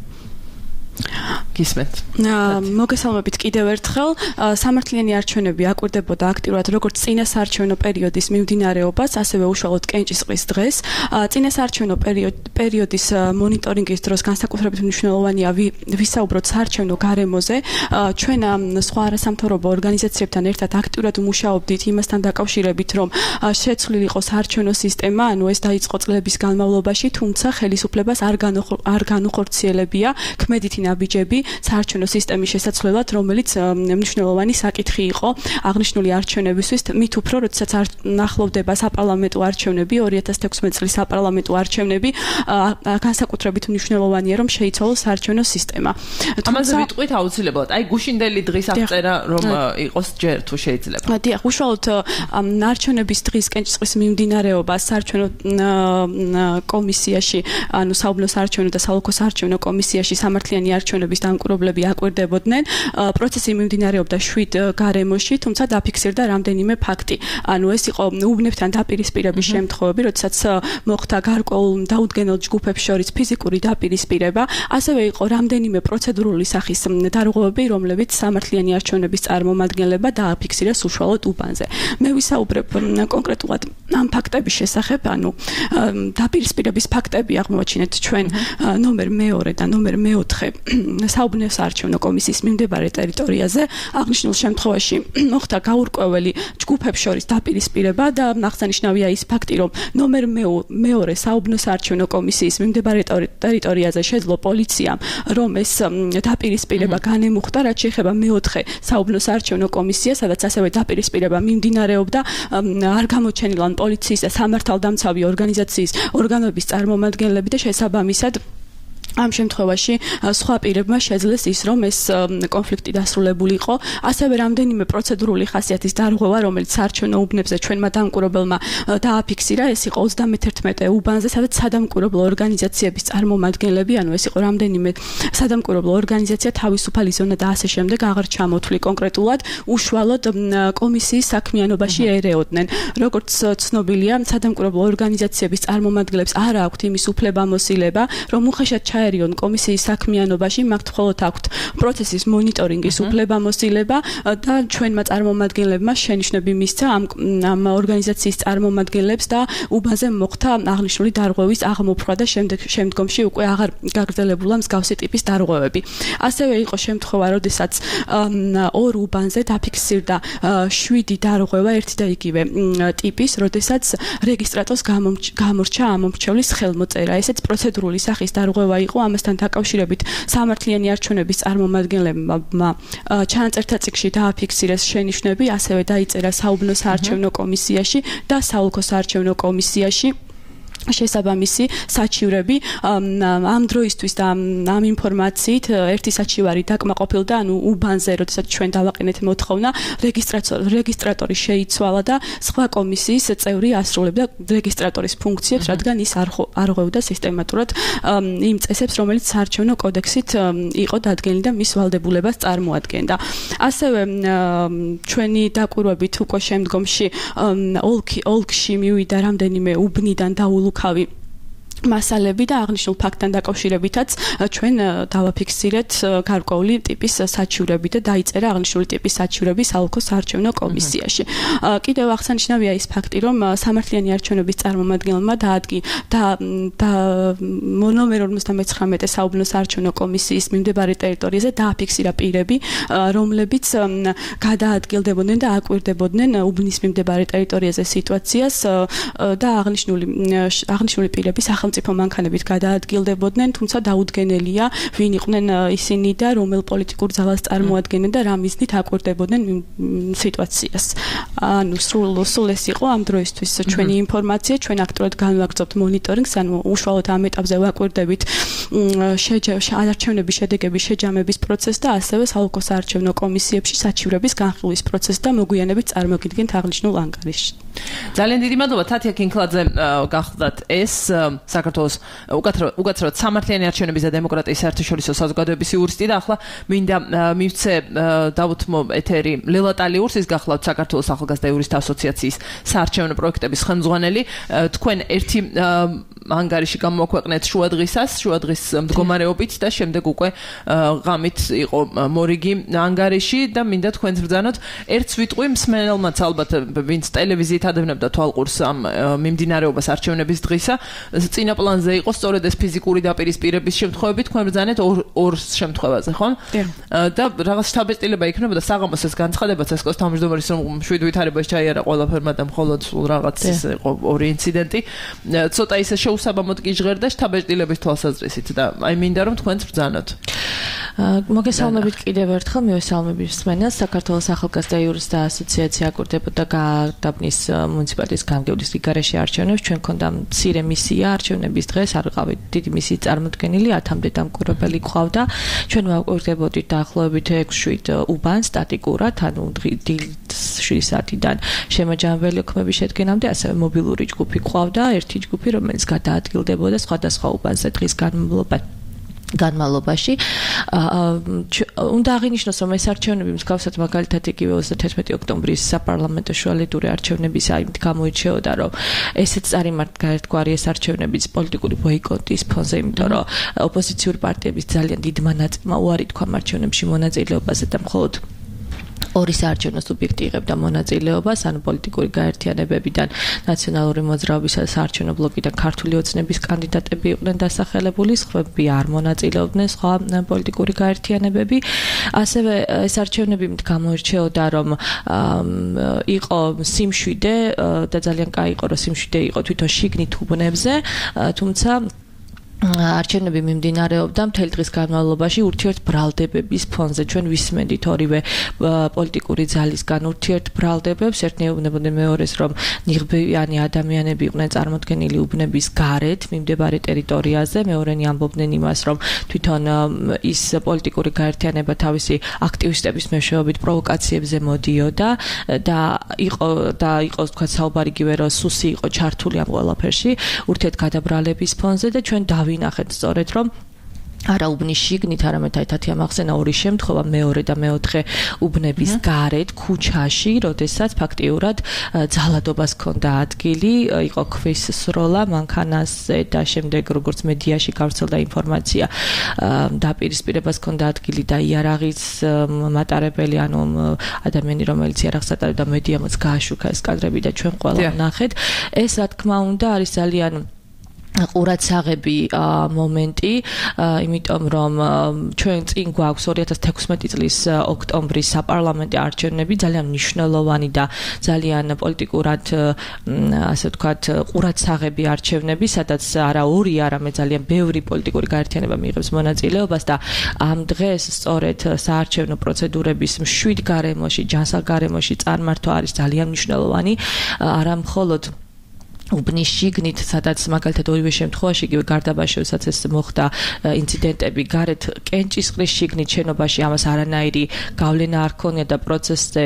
გისმენთ. მოგესალმებით კიდევ ერთხელ. სამართლიანი არჩევნები აკვირდებოდა აქტიურად როგორც წინა საარჩევნო პერიოდის მიმდინარეობას, ასევე უშუალოდ კენჭისყრის დღეს. წინა საარჩევნო პერიოდის მონიტორინგის დროს განსაკუთრებით მნიშვნელოვანია ვისაუბროთ საარჩევნო გარემოზე. ჩვენ სხვა არასამთავრობო ორგანიზაციებთან ერთად აქტიურად ვმუშაობდით იმასთან დაკავშირებით, რომ შეცვლილი იყოს საარჩევნო სისტემა, ანუ ეს დაიწყო წლების განმავლობაში, თუმცა ხელისუფლებას არ განუხორციელებია ქმედითი ნაბიჯები საარჩევნო სისტემის შესაცვლელად, რომელიც მნიშვნელოვანი საკითხი იყო აღნიშნული არჩევნებისთვის, მით უფრო, როდესაც ახლოვდება საპარლამენტო არჩევნები, ორი ათას თექვსმეტ წლის საპარლამენტო არჩევნები, განსაკუთრებით მნიშვნელოვანია, რომ შეიცვალოს საარჩევნო სისტემა. ამაზე ვიტყვით აუცილებლად. აი გუშინდელი დღის აღწერა რომ იყოს ჯერ თუ შეიძლება. დიახ, უშუალოდ არჩევნების დღის კენჭისყრის მიმდინარეობა საარჩევნო კომისიაში, ანუ საუბნო საარჩევნო და საოლქო საარჩევნო კომისიაში სამართლიანი არჩევნების დამკვირვებლები აკვირდებოდნენ. პროცესი მიმდინარეობდა შვიდ გარემოში, თუმცა დაფიქსირდა რამდენიმე ფაქტი. ანუ ეს იყო უბნებთან დაპირისპირების შემთხვევები, როდესაც მოხდა გარკვეულ დაუდგენელ ჯგუფებს შორის ფიზიკური დაპირისპირება, ასევე იყო რამდენიმე პროცედურული სახის დარღვევები, რომლებიც სამართლიანი არჩევნების წარმომადგენლებმა დააფიქსირეს უშუალოდ უბანზე. მე ვისაუბრებ კონკრეტულად ამ ფაქტების შესახებ, ანუ დაპირისპირების ფაქტები აღმოაჩინეთ ჩვენ ნომერ მეორე და ნომერ მეოთხე საუბნო საარჩევნო კომისიის მიმდებარე ტერიტორიაზე. აღნიშნულ შემთხვევაში მოხდა გაურკვეველი ჯგუფებს შორის დაპირისპირება და აღსანიშნავია ის ფაქტი, რომ ნომერ მეორე საუბნო საარჩევნო კომისიის მიმდებარე ტერიტორიაზე შეძლო პოლიციამ, რომ ეს დაპირისპირება განემუხტა, რაც შეეხება მეოთხე საუბნო საარჩევნო კომისიას, სადაც ასევე დაპირისპირება მიმდინარეობდა, არ გამოჩენილან პოლიციის და სამართალდამცავი ორგანიზაციის ორგანოების წარმომადგენლები და შესაბამისად ამ შემთხვევაში სხვა პირებმა შეძლეს ის, რომ ეს კონფლიქტი დასრულებულიყო. ასევე რამდენიმე პროცედურული ხასიათის დარღვევა, რომელიც საარჩევნო უბნებზე ჩვენმა დამკვირვებელმა დააფიქსირა, ეს იყო ოცდამეთერთმეტე უბანზე, სადაც სადამკვირვებლო ორგანიზაციების წარმომადგენლები, ანუ ეს იყო რამდენიმე სადამკვირვებლო ორგანიზაცია, თავისუფალი ზონა და ასე შემდეგ აღარ ჩამოთვლი კონკრეტულად, უშუალოდ კომისიის საქმიანობაში ერეოდნენ. როგორც ცნობილია, სადამკვირვებლო ორგანიზაციების წარმომადგენლებს არ აქვთ იმის უფლებამოსილება, რომ უხეშად ჩაერიონ კომისიის საქმიანობაში, მათ მხოლოდ აქვთ პროცესის მონიტორინგის უფლებამოსილება და ჩვენმა წარმომადგენლებმა შენიშვნები მისცა ამ ამ ორგანიზაციის წარმომადგენლებს და უბანზე მოხდა აღნიშნული დარღვევის აღმოფხვრა და შემდგომში უკვე აღარ გაგრძელებულა მსგავსი ტიპის დარღვევები. ასევე იყო შემთხვევა, როდესაც ორ უბანზე დაფიქსირდა შვიდი დარღვევა ერთი და იგივე ტიპის, როდესაც რეგისტრატორს გამორჩა ამომრჩევლის ხელმოწერა. ესეც პროცედურული სახის დარღვევა იყო. ამასთან დაკავშირებით სამართლიანი არჩევნების წარმომადგენლებმა ჩანაწერთა წიგნში დააფიქსირეს შენიშვნები, ასევე დაიწერა საუბნო საარჩევნო კომისიაში და საოლქო საარჩევნო კომისიაში შესაბამისი საჩივრები. ამ დროისთვის და ამ ინფორმაციით ერთი საჩივარი დაკმაყოფილდა, ანუ უბანზე, როდესაც ჩვენ დავაყენეთ მოთხოვნა, რეგისტრატორი შეიცვალა და სხვა კომისიის წევრი ასრულებდა რეგისტრატორის ფუნქციებს, რადგან ის არ ღვევდა სისტემატურად იმ წესებს, რომელიც საარჩევნო კოდექსით იყო დადგენილი და მის ვალდებულებას წარმოადგენდა. ასევე ჩვენი დაკვირვებით უკვე შემდგომში ოლქში მივიდა რამდენიმე უბნიდან დაულო ხავი მასალები და აღნიშნულ ფაქტთან დაკავშირებითაც ჩვენ დავაფიქსირეთ გარკვეული ტიპის საჩივრები და დაიწერა აღნიშნული ტიპის საჩივრები საოლქო საარჩევნო კომისიაში. კიდევ აღსანიშნავია ის ფაქტი, რომ სამართლიანი არჩევნების წარმომადგენელმა დაადგი და და ნომერ ორმოცდამეცხრამეტე საუბნო საარჩევნო კომისიის მიმდებარე ტერიტორიაზე დააფიქსირა პირები, რომლებიც გადაადგილდებოდნენ და აკვირდებოდნენ უბნის მიმდებარე ტერიტორიაზე სიტუაციას და აღნიშნული აღნიშნული პირები სახელმწიფო მანქანებით გადაადგილდებოდნენ, თუმცა დაუდგენელია, ვინ იყვნენ ისინი და რომელ პოლიტიკურ ძალას წარმოადგენენ და რა მიზნით აკვირდებოდნენ სიტუაციას. ანუ სულ სულ ეს იყო ამ დროისთვის ჩვენი ინფორმაცია, ჩვენ აქტიურად განვაგრძობთ მონიტორინგს, ანუ უშუალოდ ამ ეტაპზე ვაკვირდებით არჩევნების შედეგების შეჯამების პროცესს და ასევე საოლქო საარჩევნო კომისიებში საჩივრების განხილვის პროცესს და მოგვიანებით წარმოგიდგენთ აღნიშნულ ანგარიშში. ძალიან დიდი მადლობა თათია კინკლაძე გახლდათ ეს საქართველოს უკაცრავად სამართლიანი არჩევნების და დემოკრატიის საერთაშორისო საზოგადოების იურისტი და ახლა მინდა მივცე დავუთმო ეთერი ლელა ტალიურს, ის გახლავთ საქართველოს ახალგაზრდა იურისტთა ასოციაციის საარჩევნო პროექტების ხელმძღვანელი. თქვენ ერთი ანგარიში გამოაქვეყნეთ შუადღისას, შუადღის მდგომარეობით და შემდეგ უკვე ღამით იყო მორიგი ანგარიში და მინდა თქვენს ბრძანოთ ერთს ვიტყვი მსმენელმაც ალბათ ვინც ტელევიზიით ადევნებდა თვალყურს ამ მიმდინარეობას არჩევნების დღისა, წინა პლანზე იყო სწორედ ეს ფიზიკური დაპირისპირების შემთხვევები, თქვენ ბრძანეთ ორ შემთხვევაზე, ხო? და რაღაც შთაბეჭდილება იქნებოდა საღამოს ეს განცხადებაც ესკოს თავმჯდომარის რომ შვიდ ვითარებას ჩაიარა ყველაფერმა და მხოლოდ სულ რაღაც ის იყო ორი ინციდენტი. ცოტა ისე უსაბამოდ კი ჟღერდა შთაბეჭდილების თვალსაზრისით და აი მინდა რომ თქვენც ბრძანოთ. მოგესალმებით კიდევ ერთხელ, მივესალმებით მსმენელს. საქართველოს ახალგაზრდა იურისტთა ასოციაცია აკვირდებოდა გადაბნის მუნიციპალიტეტის გამგებლის რიგარეში არჩევნებს. ჩვენ გქონდა მცირე მისია არჩევნების დღეს, არ ვიყავით დიდი მისიის წარმოდგენილი, ათამდე დამკვირვებელი ყავდა. ჩვენ ვაკვირდებოდით დაახლოებით ექვს-შვიდ უბანს სტატიკურად, ანუ დილის შვიდი საათიდან შემაჯამებელი ოქმების შედგენამდე, ასევე მობილური ჯგუფი ყავდა, ერთი ჯგუფი, რომელიც გადაადგილდებოდა სხვადასხვა უბანზე დღის განმავლობაში. განმავლობაში უნდა აღინიშნოს, რომ ეს არჩევნები მსგავსად მაგალითად იგივე ოცდათერთმეტი ოქტომბრის საპარლამენტო შუალედური არჩევნების აიმით გამოირჩეოდა, რომ ესეც წარიმართა ერთგვარი ეს არჩევნების პოლიტიკური ბოიკოტის ფონზე, იმიტომ რომ ოპოზიციური პარტიების ძალიან დიდ მონაწილეობა უარი თქვა არჩევნებში მონაწილეობაზე და მხოლოდ ორი საარჩევნო სუბიექტი იღებდა მონაწილეობას, ანუ პოლიტიკური გაერთიანებებიდან, ნაციონალური მოძრაობისა და საარჩევნო ბლოკიდან ქართული ოცნების კანდიდატები იყვნენ დასახელებული, სხვები არ მონაწილეობდნენ, სხვა პოლიტიკური გაერთიანებები. ასევე ეს არჩევნები გამოირჩეოდა, რომ იყო სიმშვიდე და ძალიან კაი იყო, რომ სიმშვიდე იყო თვითონ შიგნით უბნებზე, თუმცა არჩევნები მიმდინარეობდა მთელი დღის განმავლობაში ურთიერთბრალდებების ფონზე. ჩვენ ვისმენდით ორივე პოლიტიკური ძალისგან ურთიერთბრალდებებს, ერთნი ეუბნებოდნენ მეორეს, რომ ნიღბიანი ადამიანები იყვნენ წარმოდგენილი უბნების გარეთ მიმდებარე ტერიტორიაზე, მეორენი ამბობდნენ იმას, რომ თვითონ ის პოლიტიკური გაერთიანება თავისი აქტივისტების მეშვეობით პროვოკაციებზე მოდიოდა და იყო და იყო თქვა საუბარი იგივე, რომ სუსი იყო ჩართული ამ ყველაფერში ურთიერთგადაბრალების ფონზე და ჩვენ დავინახეთ სწორედ, რომ არა უბნის შიგნით, არამედ აი თათია მახსენა ორი შემთხვევა, მეორე და მეოთხე უბნების გარეთ, ქუჩაში, როდესაც ფაქტიურად ძალადობას ჰქონდა ადგილი, იყო ქვის სროლა მანქანაზე და შემდეგ როგორც მედიაში გავრცელდა ინფორმაცია, დაპირისპირებას ჰქონდა ადგილი და იარაღის მატარებელი, ანუ ადამიანი, რომელიც იარაღს ატარებდა, მედიამაც გააშუქა ეს კადრები და ჩვენ ყველა ვნახეთ. ეს რა თქმა უნდა არის ძალიან ყურადსაღები მომენტი, იმიტომ რომ ჩვენ წინ გვაქვს ორი ათას თექვსმეტი წლის ოქტომბრის საპარლამენტო არჩევნები, ძალიან მნიშვნელოვანი და ძალიან პოლიტიკურად, ასე ვთქვათ, ყურადსაღები არჩევნები, სადაც არა ორი, არამედ ძალიან ბევრი პოლიტიკური გაერთიანება მიიღებს მონაწილეობას და ამ დღეს სწორედ საარჩევნო პროცედურების მშვიდ გარემოში, ჯანსაღ გარემოში წარმართვა არის ძალიან მნიშვნელოვანი, არა მხოლოდ უბნის შიგნით, სადაც მაგალითად ორივე შემთხვევაში იგივე გარდაბაშოსაც ეს მოხდა ინციდენტები, გარეთ კენჭისყრის შიგნით შენობაში ამას არანაირი გავლენა არ ჰქონია და პროცესზე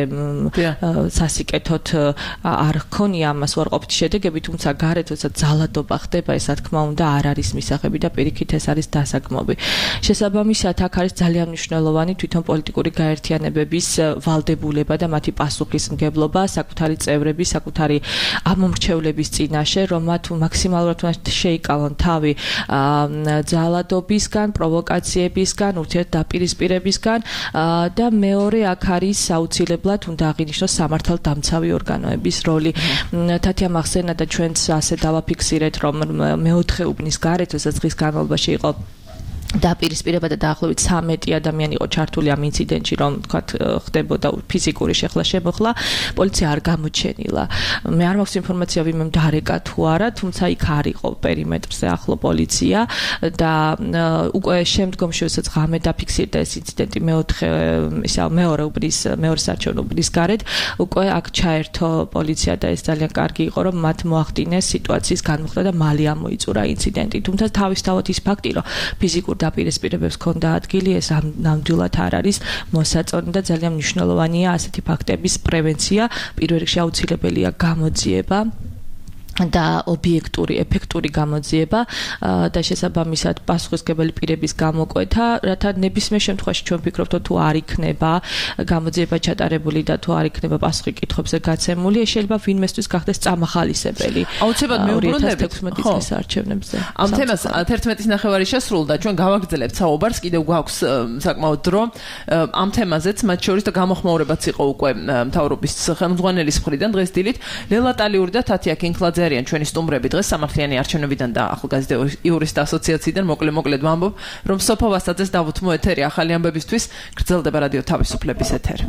სასიკეთოდ არ ჰქონია ამას უარყოფითი შედეგები, თუმცა გარეთ როცა ძალადობა ხდება, ეს რა თქმა უნდა არ არის მისაღები და პირიქით ეს არის დასაგმობი. შესაბამისად, აქ არის ძალიან მნიშვნელოვანი თვითონ პოლიტიკური გაერთიანებების ვალდებულება და მათი პასუხისმგებლობა, საკუთარი წევრების, საკუთარი ამომრჩევლების წინა მინაშე, რომ მათ მაქსიმალურად შეიკავონ თავი ძალადობისგან, პროვოკაციებისგან, ურთიერთდაპირისპირებისგან და მეორე აქ არის აუცილებლად უნდა აღინიშნოს სამართალდამცავი ორგანოების როლი. თათია მახსენა და ჩვენც ასე დავაფიქსირეთ, რომ მეოთხე უბნის გარეთ, როდესაც დღის განმავლობაში იყო დაპირისპირება და დაახლოებით ცამეტი ადამიანი იყო ჩართული ამ ინციდენტში, რომ თქვათ ხდებოდა ფიზიკური შეხლა შემოხლა, პოლიცია არ გამოჩენილა. მე არ მაქვს ინფორმაცია ვინმე დარეკა თუ არა, თუმცა იქ არ იყო პერიმეტრზე ახლო პოლიცია და უკვე შემდგომში როდესაც ღამე დაფიქსირდა ეს ინციდენტი მეოთხე ისა მეორე უბნის მეორე საარჩევნო უბნის გარეთ, უკვე აქ ჩაერთო პოლიცია და ეს ძალიან კარგი იყო, რომ მათ მოახდინეს სიტუაციის განმუხტვა და მალე ამოიწურა ინციდენტი. თუმცა თავისთავად ის ფაქტი, რომ ფიზიკურ დაპირისპირებებს ჰქონდა ადგილი, ეს ნამდვილად არ არის მოსაწონი და ძალიან მნიშვნელოვანია ასეთი ფაქტების პრევენცია. პირველ რიგში აუცილებელია გამოძიება და ობიექტური, ეფექტური გამოძიება და შესაბამისად პასუხისმგებელი პირების გამოკვეთა, რათა ნებისმიერ შემთხვევაში ჩვენ ვფიქრობთ, თუ არ იქნება გამოძიება ჩატარებული და თუ არ იქნება პასუხი კითხვებზე გაცემული, ეს შეიძლება ვინმესთვის გახდეს წამახალისებელი. აუცილებლად მეუბრუნდებით წლის არჩევნებზე. ამ თემას თერთმეტის ნახევარი შესრულდა, ჩვენ გავაგრძელებთ საუბარს, კიდევ გვაქვს საკმაოდ დრო ამ თემაზეც, მათ შორის და გამოხმაურებაც იყო უკვე მთავრობის ხელმძღვანელის მხრიდან დღეს დილით ლელა ტალიური და თათია კინკლაძე არიან ჩვენი სტუმრები დღეს სამართლიანი არჩევნებიდან და ახალგაზრდა იურისტთა ასოციაციიდან. მოკლე-მოკლედ ვამბობ, რომ სოფო ვასაძეს დავუთმო ეთერი ახალი ამბებისთვის. გრძელდება რადიო თავისუფლების ეთერი.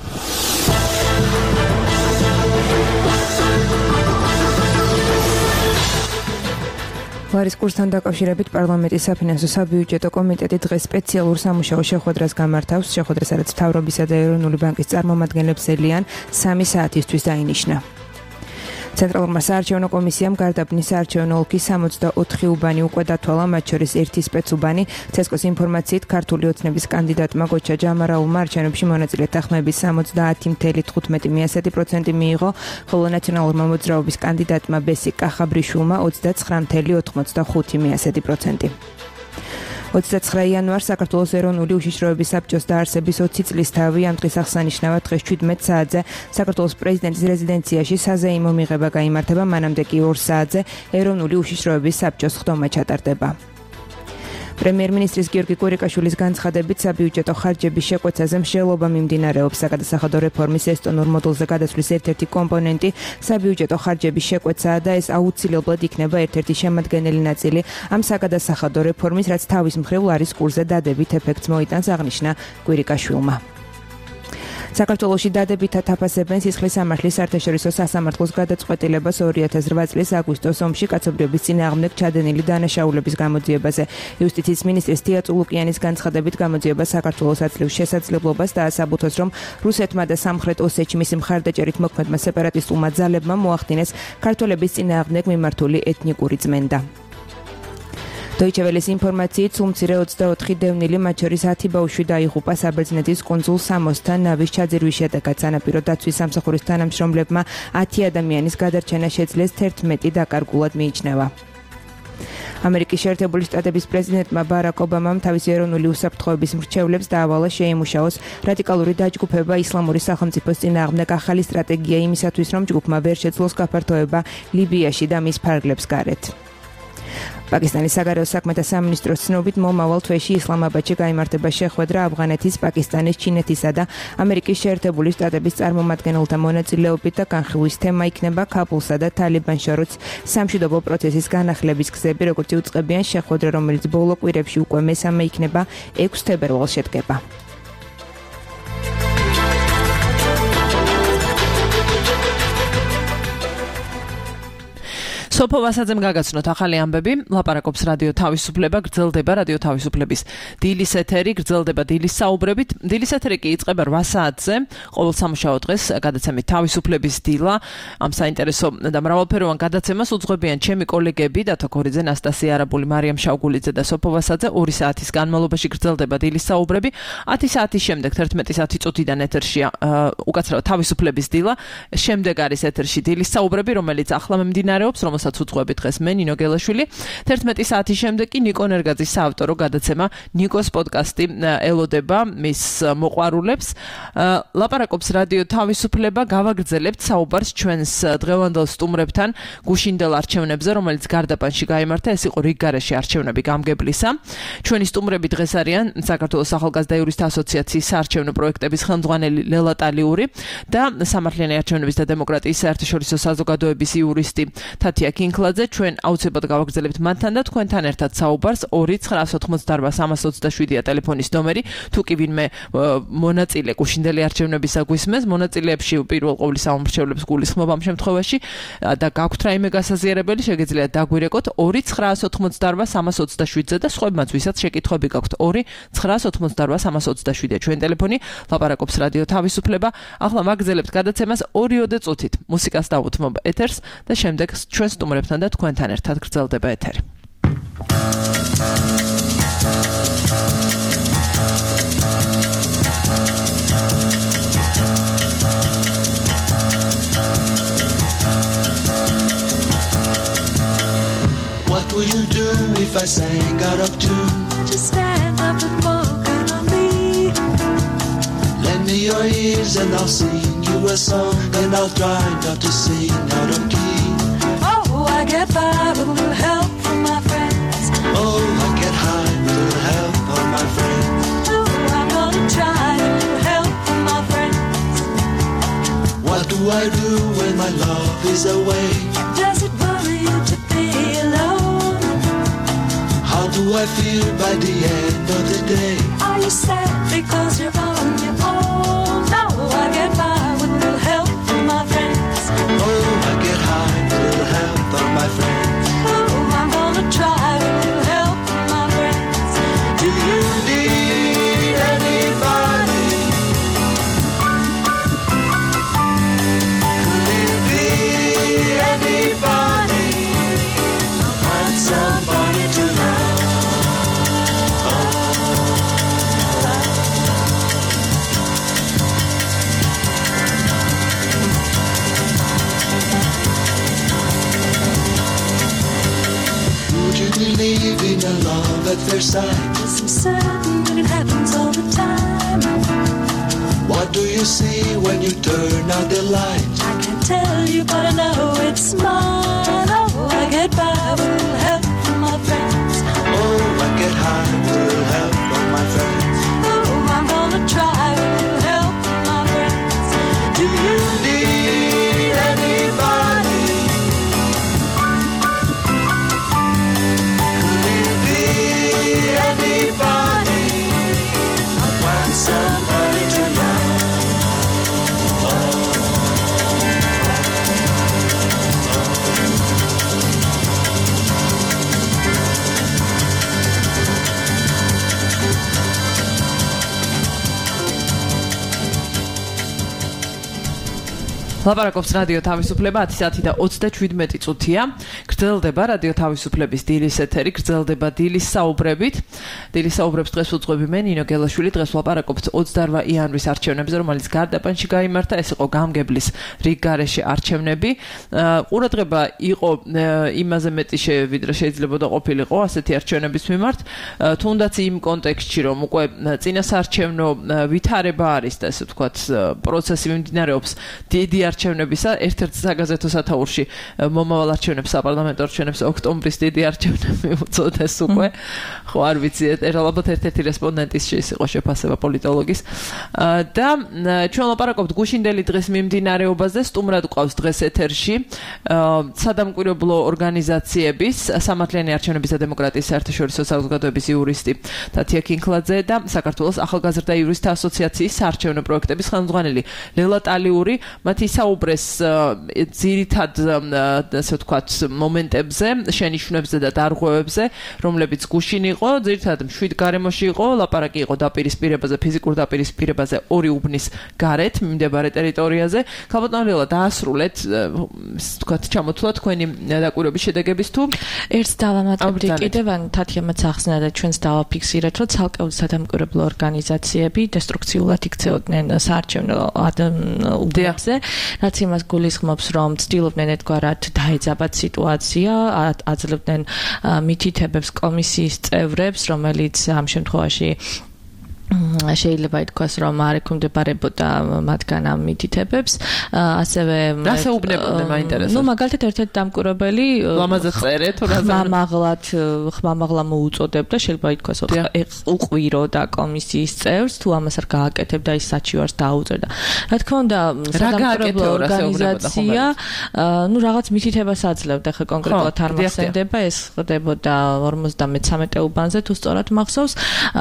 ვარის კურსთან დაკავშირებით პარლამენტის საფინანსო საბიუჯეტო კომიტეტი დღეს სპეციალურ სამუშაო შეხვედრას გამართავს. შეხვედრას რაც მთავრობისა და ეროვნული ბანკის წარმომადგენლებს ელიან სამი საათისთვის დაინიშნა. ცენტრალურმა საარჩევნო კომისიამ გარდაბნის საარჩევნო ოლქის სამოცდაოთხი უბანი უკვე დათვალა, მათ შორის ერთი სპეცუბანი. ცესკოს ინფორმაციით ქართული ოცნების კანდიდატმა გოჩა ჯამარაულმა არჩევნებში მონაწილეთა ხმების სამოცდაათი მცდარი თხუთმეტი პროცენტი მიიღო, ხოლო ნაციონალურმა მოძრაობის კანდიდატმა ბესიკ კახაბრიშვილმა ოცდაცხრა მცდარი ოთხმოცდახუთი პროცენტი. ოცდაცხრა იანვარს საქართველოს ეროვნული უშიშროების საბჭოს დაარსების ოცი წლის თავი, ამ დღის აღსანიშნავად დღეს შვიდმეტ საათზე საქართველოს პრეზიდენტის რეზიდენციაში საზეიმო მიღება გაიმართება, მანამდე კი ორ საათზე ეროვნული უშიშროების საბჭოს ხდომა ჩატარდება. პრემიერ-მინისტრის გიორგი კვირიკაშვილის განცხადებით საბიუჯეტო ხარჯების შეკვეცაზე მსჯელობა მიმდინარეობს. საგადასახადო რეფორმის ესტონურ მოდელზე გადასვლის ერთ-ერთი კომპონენტი საბიუჯეტო ხარჯების შეკვეცაა და ეს აუცილებლად იქნება ერთ-ერთი შემადგენელი ნაწილი ამ საგადასახადო რეფორმის, რაც თავის მხრივ ლარის კურსზე დადებით ეფექტს მოიტანს, აღნიშნა კვირიკაშვილმა. საქართველოში დადებითად აფასებენ სისხლის სამართლის საერთაშორისო სასამართლოს გადაწყვეტილებას ორი ათას რვა წლის აგვისტოს ომში კაცობრიობის წინააღმდეგ ჩადენილი დანაშაულების გამოძიებაზე. იუსტიციის მინისტრის თია წულუკიანის განცხადებით გამოძიება საქართველოს აწლევს შესაძლებლობას და ასაბუთოს, რომ რუსეთმა და სამხრეთ ოსეთში მისი მხარდაჭერით მოქმედმა სეპარატისტულმა ძალებმა მოახდინეს ქართველების წინააღმდეგ მიმართული ეთნიკური წმენდა. Deutsche Welles ინფორმაციით სულ მცირე ოცდაოთხი დევნილი, მათ შორის ათი ბავშვი დაიღუპა საბერძნეთის კუნძულ სამოსთან ნავის ჩაძირვის შედეგად. სანაპირო დაცვის სამსახურის თანამშრომლებმა ათი ადამიანის გადარჩენა შეძლეს, თერთმეტი დაკარგულად მიიჩნევა. ამერიკის შეერთებული შტატების პრეზიდენტმა ბარაკ ობამამ თავისი ეროვნული უსაფრთხოების მრჩევლებს დაავალა შეიმუშაოს რადიკალური დაჯგუფება ისლამური სახელმწიფოს წინააღმდეგ ახალი სტრატეგია იმისათვის, რომ ჯგუფმა ვერ შეძლოს გაფართოება ლიბიაში და მის ფარგლებს გარეთ. პაკისტანის საგარეო საქმეთა სამინისტროს ცნობით მომავალ თვეში ისლამაბადში გაიმართება შეხვედრა ავღანეთის, პაკისტანის, ჩინეთისა და ამერიკის შეერთებული შტატების წარმომადგენელთა მონაწილეობით და განხილვის თემა იქნება ქაბულსა და თალიბანს შორის სამშვიდობო პროცესის განახლების გზები, როგორც იუწყებიან შეხვედრა, რომელიც ბოლო კვირებში უკვე მესამე იქნება, ექვსი თებერვალს შედგება. სოფო ვასაძემ გაგაცნოთ ახალი ამბები, ლაპარაკობს რადიო თავისუფლება, გრძელდება რადიო თავისუფლების დილის ეთერი, გრძელდება დილის საუბრებით. დილის ეთერი კი იწყება რვა საათზე, ყოველ სამუშაო დღეს გადაცემით თავისუფლების დილა. ამ საინტერესო და მრავალფეროვან გადაცემას უძღვებიან ჩემი კოლეგები დათო ქორიძე, ნასტასია არაბული, მარიამ შავგულიძე და სოფო ვასაძე. ორი საათის განმავლობაში გრძელდება დილის საუბრები. ათი საათის შემდეგ თერთმეტი საათი წუთიდან ეთერშია უკაცრავად თავისუფლების დილა. შემდეგ არის ეთერში დილის საუბრები, რომელიც ახლა მიმდინარეობს, რომელსაც რომელსაც უძღვები დღეს მე ნინო გელაშვილი. თერთმეტი საათის შემდეგ კი ნიკო ნერგაძის საავტორო გადაცემა ნიკოს პოდკასტი ელოდება მის მოყვარულებს. ლაპარაკობს რადიო თავისუფლება, გავაგრძელებთ საუბარს ჩვენს დღევანდელ სტუმრებთან გუშინდელ არჩევნებზე, რომელიც გარდაპანში გაიმართა. ეს იყო რიგგარეშე არჩევნები გამგებლისა. ჩვენი სტუმრები დღეს არიან საქართველოს ახალგაზრდა იურისტთა ასოციაციის საარჩევნო პროექტების ხელმძღვანელი ლელა ტალიური და სამართლიანი არჩევნების და დემოკრატიის საერთაშორისო საზოგადოების იურისტი თათია კინკლაძე. ჩვენ აუცილებლად გავაგრძელებთ მათთან და თქვენთან ერთად საუბარს. ორი ცხრაას ოცდაოთხმოცდაარბა სამას ოცდაშვიდია ტელეფონის ნომერი. თუ კი ვინმე მონაწილე გუშინდელი არჩევნებისა გვისმენს, მონაწილეებში პირველ ყოვლისა ამორჩევლებს გულისხმობ ამ შემთხვევაში და გაქვთ რაიმე გასაზიარებელი, შეგიძლიათ დაგვირეკოთ ორი ცხრაას ოცდაოთხმოცდაარბა სამას ოცდაშვიდზე და სხვებმაც ვისაც შეკითხვები გაქვთ ორი ცხრაას ოცდაოთხმოცდაარბა სამას ოცდაშვიდია ჩვენ ტელეფონი. ლაპარაკობს რადიო თავისუფლება. ახლა მაგზელებთ გადაცემას ორიოდე წუთით. მუსიკას დავუთმობ ეთერს და შემდეგ ჩვენ სტუმრებთან და თქვენთან ერთად გრძელდება ეთერი. What will you do if I sang out of tune? Just stand up and walk out on me. Lend me your ears and I'll sing you a song, and I'll try not to sing out of key. Oh, I get by with a little help from my friends. Oh, I get high with a little help from my friends. Oh, I'm gonna try a little help from my friends. What do I do when my love is away? Does it worry you to be alone? How do I feel by the end of the day? Are you sad because you're on your own? No, I get by with a little help from my friends. Oh, I get high with a little help from my friends. Oh, I'm gonna try with a little help from my friends. Do you need anybody? Could it be anybody? Find somebody to love. Believe in a love at first sight. Yes, I'm certain that it happens all the time. What do you see when you turn out the light? I can't tell you, but I know it's mine. Oh, I get by with a little help from my friends. Oh, I get high with a little help from my friends. Oh, I'm gonna try with a little help from my friends. Do you need anybody? Anybody, I want somebody to love. ლაპარაკობს რადიო თავისუფლება ათი საათი და ოცდაშვიდმეტი წუთია. გრძელდება რადიო თავისუფლების დილის ეთერი, გრძელდება დილის საუბრებით. დილის საუბრებს დღეს უძღვები მე ნინო გელაშვილი. დღეს ლაპარაკობთ ოცდაოთხ იანვრის არჩევნებზე, რომელიც გარდაპანში გაიმართა. ეს იყო გამგებლის რიგგარეშე არჩევნები. ყურადღება იყო იმაზე მეტი ვიდრე შეიძლება ყოფილიყო ასეთი არჩევნების მიმართ, თუნდაც იმ კონტექსტში, რომ უკვე წინასაარჩევნო ვითარება არის და ესე ვთქვათ, პროცესი მიმდინარეობს დიდი არჩევნებისა, ერთ-ერთ საგაზეთო სათაურში მომავალ არჩევნებს, საპარლამენტო არჩევნებს ოქტომბრის დიდი არჩევნები უწოდეს უკვე. ხო, არ ვიცი, ალბათ ერთ-ერთი რესპონდენტის ის იყო შეფასება პოლიტოლოგის. და ჩვენ ლაპარაკობთ გუშინდელი დღეს მიმდინარეობაზე, სტუმრად ყავს დღეს ეთერში სადამკვირვებლო ორგანიზაციების, სამართლიანი არჩევნების და დემოკრატიის საერთაშორისო საზოგადოების იურისტი თათია კინკლაძე და საქართველოს ახალგაზრდა იურისტთა ასოციაციის საარჩევნო პროექტების ხელმძღვანელი ლელა ტალიური. მათი საუბრეს ძირითად ასე ვთქვათ მომენტებზე, შენიშვნებზე და დარღვევებზე, რომლებიც გუშინ იყო, ძირითადად მშვიდ გარემოში იყო, ლაპარაკი იყო დაპირისპირებაზე, ფიზიკურ დაპირისპირებაზე ორი უბნის გარეთ მიმდებარე ტერიტორიაზე. ქალბატონელა დაასრულეთ, ვთქვათ, ჩამოთვლა თქვენი დაკვირვების შედეგების თუ ერთს დავამატებდი კიდევ, ან თათიამაც ახსნა და ჩვენს დავაფიქსირეთ, რომ ცალკეული სადამკვირვებლო ორგანიზაციები დესტრუქციულად იქცეოდნენ საარჩევნო უბნებზე. რაც იმას გულისხმობს, რომ ცდილობდნენ ერთგვარად დაეძაბათ სიტუაცია, აძლევდნენ მითითებებს კომისიის წევრებს, რომელიც ამ შემთხვევაში შეიძლება ითქვას, რომ არ ექვემდებარებოდა მათგან ამ მითითებებს, ასევე დასაუბნებოდნენ მაინტერესებს. ნუ მაგალითად ერთ-ერთი დამკვირვებელი ლამაზად წერე თუ რა ხმამაღლად ხმამაღლა მოუწოდებდა, შეიძლება ითქვას, უყვიროდა კომისიის წევრს, თუ ამას არ გააკეთებდა ის საჩივარს დაუწერდა. რა თქმა უნდა, სადამკვირვებლო ორგანიზაცია, ნუ რაღაც მითითებას აძლევდა, ხე კონკრეტულად არ მახსენდება, ეს ხდებოდა ორმოცდამეცამეტე უბანზე თუ სწორად მახსოვს.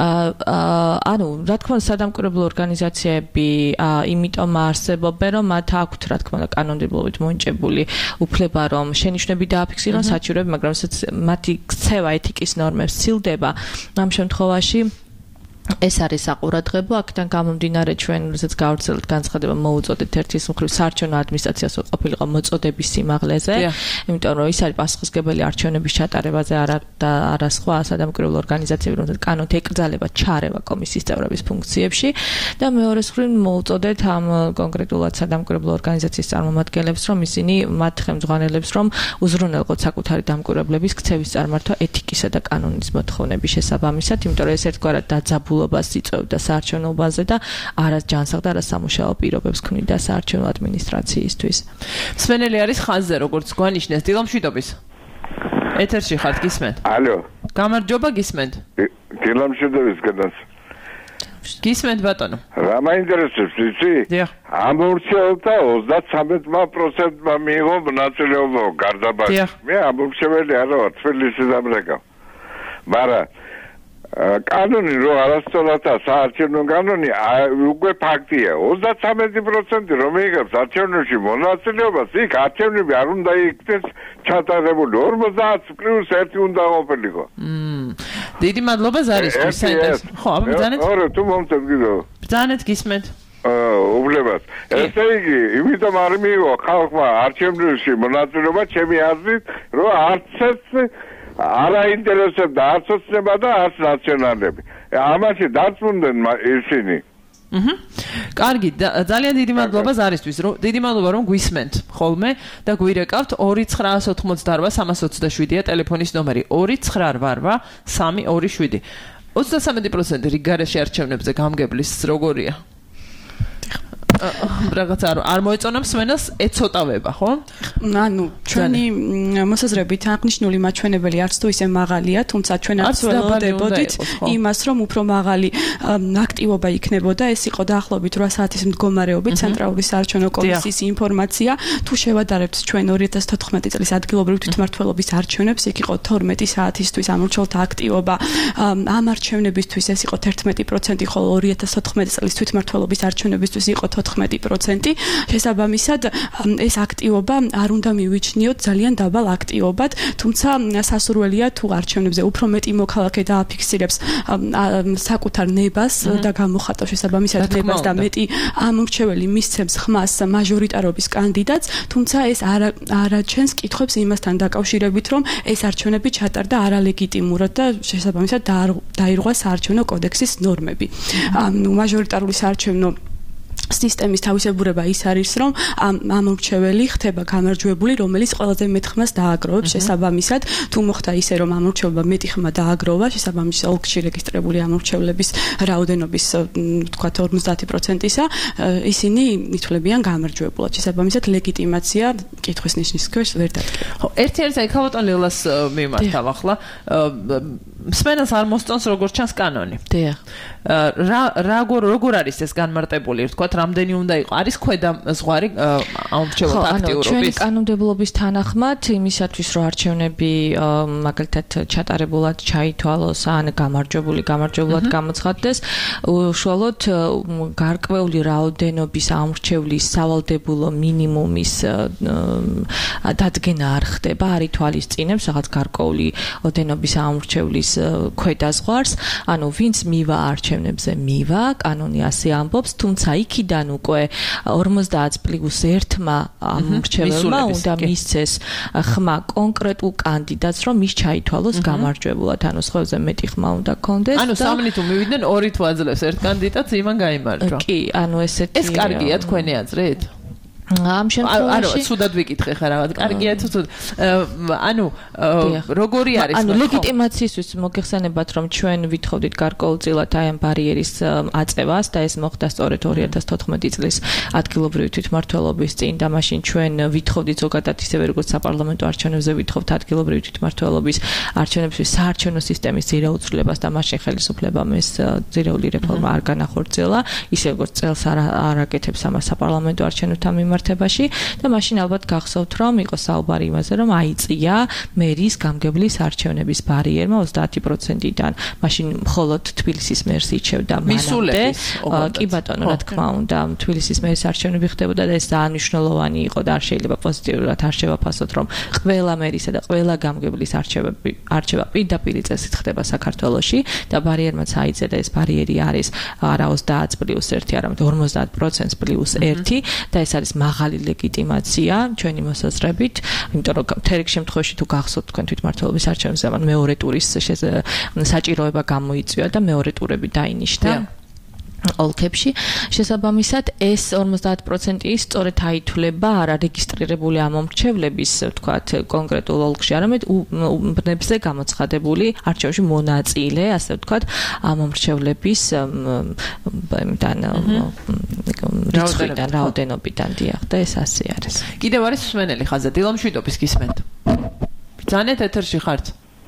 აა ანუ რა თქმა უნდა სადამკვირვებლო ორგანიზაციები იმიტომ არსებობენ, რომ მათ აქვთ რა თქმა უნდა კანონმდებლობით მონიჭებული უფლება, რომ შენიშვნები დააფიქსირონ საჩივრები, მაგრამ მათი ქცევა ეთიკის ნორმებს სცილდება. ამ შემთხვევაში ეს არის საყურადღებო, აქედან გამომდინარე ჩვენ როდესაც გავვრცელეთ განცხადება მოუწოდეთ ერთის მხრივ საარჩევნო ადმინისტრაციას ყოფილიყო მოწოდების სიმაღლეზე, იმიტომ რომ ის არის პასუხისმგებელი არჩევნების ჩატარებაზე და არა სხვა სადამკვირვებლო ორგანიზაციები, რომელთა კანონით ეკრძალება ჩარევა კომისიის წევრების ფუნქციებში და მეორე მხრივ მოუწოდეთ ამ კონკრეტულად სადამკვირვებლო ორგანიზაციის წარმომადგენლებს, რომ ისინი მათ ხელმძღვანელებს, რომ უზრუნველყოთ საკუთარი დამკვირვებლების ქცევის წარმართვა ეთიკისა და კანონის მოთხოვნების შესაბამისად, იმიტომ რომ ეს ერთგვარად დაძაბულ იწევდა საარჩევნო უბანზე და არა ჯანსაღ და არა სამუშაო პირობებს ქმნიდა საარჩევნო ადმინისტრაციისთვის. მსმენელი არის ხაზზე, როგორც გვანიშნეს, დილამშვიდობის. ეთერში ხართ, გისმენთ? ალო. გამარჯობა, გისმენთ? დილამშვიდობის გადას. გისმენთ ბატონო. რა მაინტერესებს, იცი? დიახ. ამორჩეულთა ოცდამეტ პროცენტმა მიიღო მონაწილეობა გარდაბაში. მე ამორჩეველი არა ვარ, თბილისის ამრეკავ. მაგრამ კანონი რო არასწორადაა საარჩევნო კანონი უკვე ფაქტია. ოცდამეტ პროცენტი რომ იღებს არჩევნებში მონაწილეობას, იქ არჩევნები არ უნდა იქნეს ჩატარებული. ორმოცდაათ პლუს ერთი უნდა ყოფილიყო. მმ. დიდი მადლობა ზარისთვის, საინტერესო. ხო, აბა ბრძანეთ? ორი თუ მომწევ გიგო. ბრძანეთ, გისმენთ? აა, უბრალოდ. ესე იგი, იმიტომ არ მიიღო ხალხმა არჩევნებში მონაწილეობა, ჩემი აზრით, რომ არც ერთ არა ინტერესებდა არც ოცნება და არც ნაციონალები. ამაში დარწმუნდნენ ისინი. აჰა. კარგი, ძალიან დიდი მადლობა ზარისთვის, რომ დიდი მადლობა რომ გვისმენთ ხოლმე და გვირეკავთ ორი ცხრაას ოთხმოცდაოთხ სამას ოცდაშვიდია ტელეფონის ნომერი ორი ცხრა რვა სამი ორი შვიდი. ოცდამეტ პროცენტი რიგ გარეშე არჩევნებზე გამგებლის როგორია? რაღაც არ არ მოეწონა მსმენელს ეცოტავება, ხო? ანუ ჩვენი მოსაზრებით აღნიშნული მაჩვენებელი არც თუ ისე მაღალია, თუმცა ჩვენ არც ველოდებოდით იმას, რომ უფრო მაღალი აქტივობა იქნებოდა. ეს იყო დაახლოებით რვა საათის მდგომარეობით ცენტრალური საარჩევნო კომისიის ინფორმაცია. თუ შევადარებთ ჩვენ ორი ათას თოთხმეტი წლის ადგილობრივი თვითმმართველობის არჩევნებს, იქ იყო თორმეტი საათისთვის ამორჩეულთა აქტივობა. ამ არჩევნებისთვის ეს იყო თერთმეტი პროცენტი, ხოლო ორი ათას თოთხმეტი წლის თვითმმართველობის არჩევნებისთვის იყო თოთხმეტი პროცენტი. შესაბამისად, ეს აქტივობა არ უნდა მივიჩნიოთ ძალიან დაბალ აქტივობად, თუმცა სასურველია თუ არჩევნებზე უფრო მეტი მოქალაქე დააფიქსირებს საკუთარ ნებას და გამოხატავს შესაბამისად ნებას და მეტი ამორჩეველი მისცემს ხმას მაჟორიტარობის კანდიდატს, თუმცა ეს არ არაჩენს კითხვებს იმასთან დაკავშირებით, რომ ეს არჩევნები ჩატარდა არალეგიტიმურად და შესაბამისად დაირღვა საარჩევნო კოდექსის ნორმები. ანუ მაჟორიტარული საარჩევნო სისტემის თავისებურება ის არის, რომ ამორჩეველი ხდება გამარჯვებული, რომელიც ყველაზე მეტ ხმას დააგროვებს. შესაბამისად, თუ მოხდა ისე, რომ ამორჩეულმა მეტი ხმა დააგროვა, შესაბამისად ოლქში რეგისტრირებული ამორჩევლების რაოდენობის, თქვათ ორმოცდაათი პროცენტისა, ისინი ითვლებიან გამარჯვებულად. შესაბამისად, ლეგიტიმაცია კითხვის ნიშნის ქვეშ ვერ დადგება. ხო, ერთ-ერთი აი ქალბატონ ლილას მიმართავ ახლა. მსმენელს არ მოსწონს როგორც ჩანს კანონი. დიახ. რა როგორ როგორ არის ეს განმარტებული, თქვათ, რამდენი უნდა იყოს? არის ქვედა ზღვარი ამორჩეულთა აქტიურობის? ჩვენი კანონმდებლობის თანახმად იმისათვის, რომ არჩევნები მაგალითად ჩატარებულად ჩაითვალოს ან გამარჯვებული გამარჯვებულად გამოცხადდეს, უშუალოდ გარკვეული რაოდენობის ამორჩევლის სავალდებულო მინიმუმის დადგენა არ ხდება, არ ითვალისწინებს რაღაც გარკვეული ოდენობის ამორჩევლის ქვედა ზღვარს, ანუ ვინც მივა არჩევნებზე მივა, კანონი ასე ამბობს, თუმცა იქიდან უკვე ორმოცდაათ პლუს ერთმა ამორჩეველმა უნდა მისცეს ხმა კონკრეტულ კანდიდატს, რომ ის ჩაითვალოს გამარჯვებულად, ანუ სხვებზე მეტი ხმა უნდა კონდეს. ანუ სამი თუ მივიდნენ, ორი თუ აძლევს ერთ კანდიდატს, იმან გაიმარჯვა. კი, ანუ ესეთი ეს კარგია თქვენი აზრით? ამ შემთხვევაში ანუ ცუდად ვიკითხე ხა რაღაც კარგია თუ ცუდ ანუ როგორი არის ანუ ლეგიტიმაციისთვის მოგეხსენებათ რომ ჩვენ ვითხოვდით გარკვეულწილად აი ამ ბარიერის აწევას და ეს მოხდა სწორედ ორი ათას თოთხმეტი წლის ადგილობრივი თვითმმართველობის წინ და მაშინ ჩვენ ვითხოვდით ზოგადად ისევე როგორც საპარლამენტო არჩევნებზე ვითხოვთ ადგილობრივი თვითმმართველობის არჩევნებისთვის საარჩევნო სისტემის ძირეუცვლელებას და მაშინ ხელისუფლებამ ეს ძირეული რეფორმა არ განახორციელა ისე როგორც წელს არ აკეთებს ამას საპარლამენტო არჩევნებთან მიმართებაში და მაშინ ალბათ გახსოვთ რომ იყო საუბარი იმაზე რომ აიწია მერის გამგებლის არჩევნების ბარიერმა ოცდაათი პროცენტიდან მაშინ მხოლოდ თბილისის მერს ირჩევდა მანამდე კი ბატონო რა თქმა უნდა თბილისის მერის არჩევნები ხდებოდა და ეს ძალიან მნიშვნელოვანი იყო და არ შეიძლება პოზიტიურად არ შევაფასოთ რომ ყველა მერისა და ყველა გამგებლის არჩევები არჩევა პირდაპირ წესით ხდება საქართველოში და ბარიერმაც აიწია და ეს ბარიერი არის არა ოცდაათ პლუს ერთი არამედ ორმოცდაათ პროცენტს პლუს ერთი და ეს არის მაღალი ლეგიტიმაცია ჩვენი მოსაზრებით, იმიტომ რომ თერგ შემთხვევაში თუ გახსოვთ თქვენ თვითმმართველობის არჩევნებზე ამან მეორე ტურის საჭიროება გამოიწვია და მეორე ტურები დაინიშნა. ოლქებში შესაბამისად ეს ორმოცდაათ პროცენტი სწორედ აითვლება არა რეგისტრირებული ამომრჩევლების ვთქვათ კონკრეტულ ოლქში არამედ უბნებზე გამოცხადებული არჩევნებში მონაწილე ასე ვთქვათ ამომრჩევლების იმიდან რიცხვიდან რაოდენობიდან დიახ და ეს ასე არის კიდევ არის მსმენელი ხაზზე დილა მშვიდობის გისმენთ ბრძანეთ ეთერში ხართ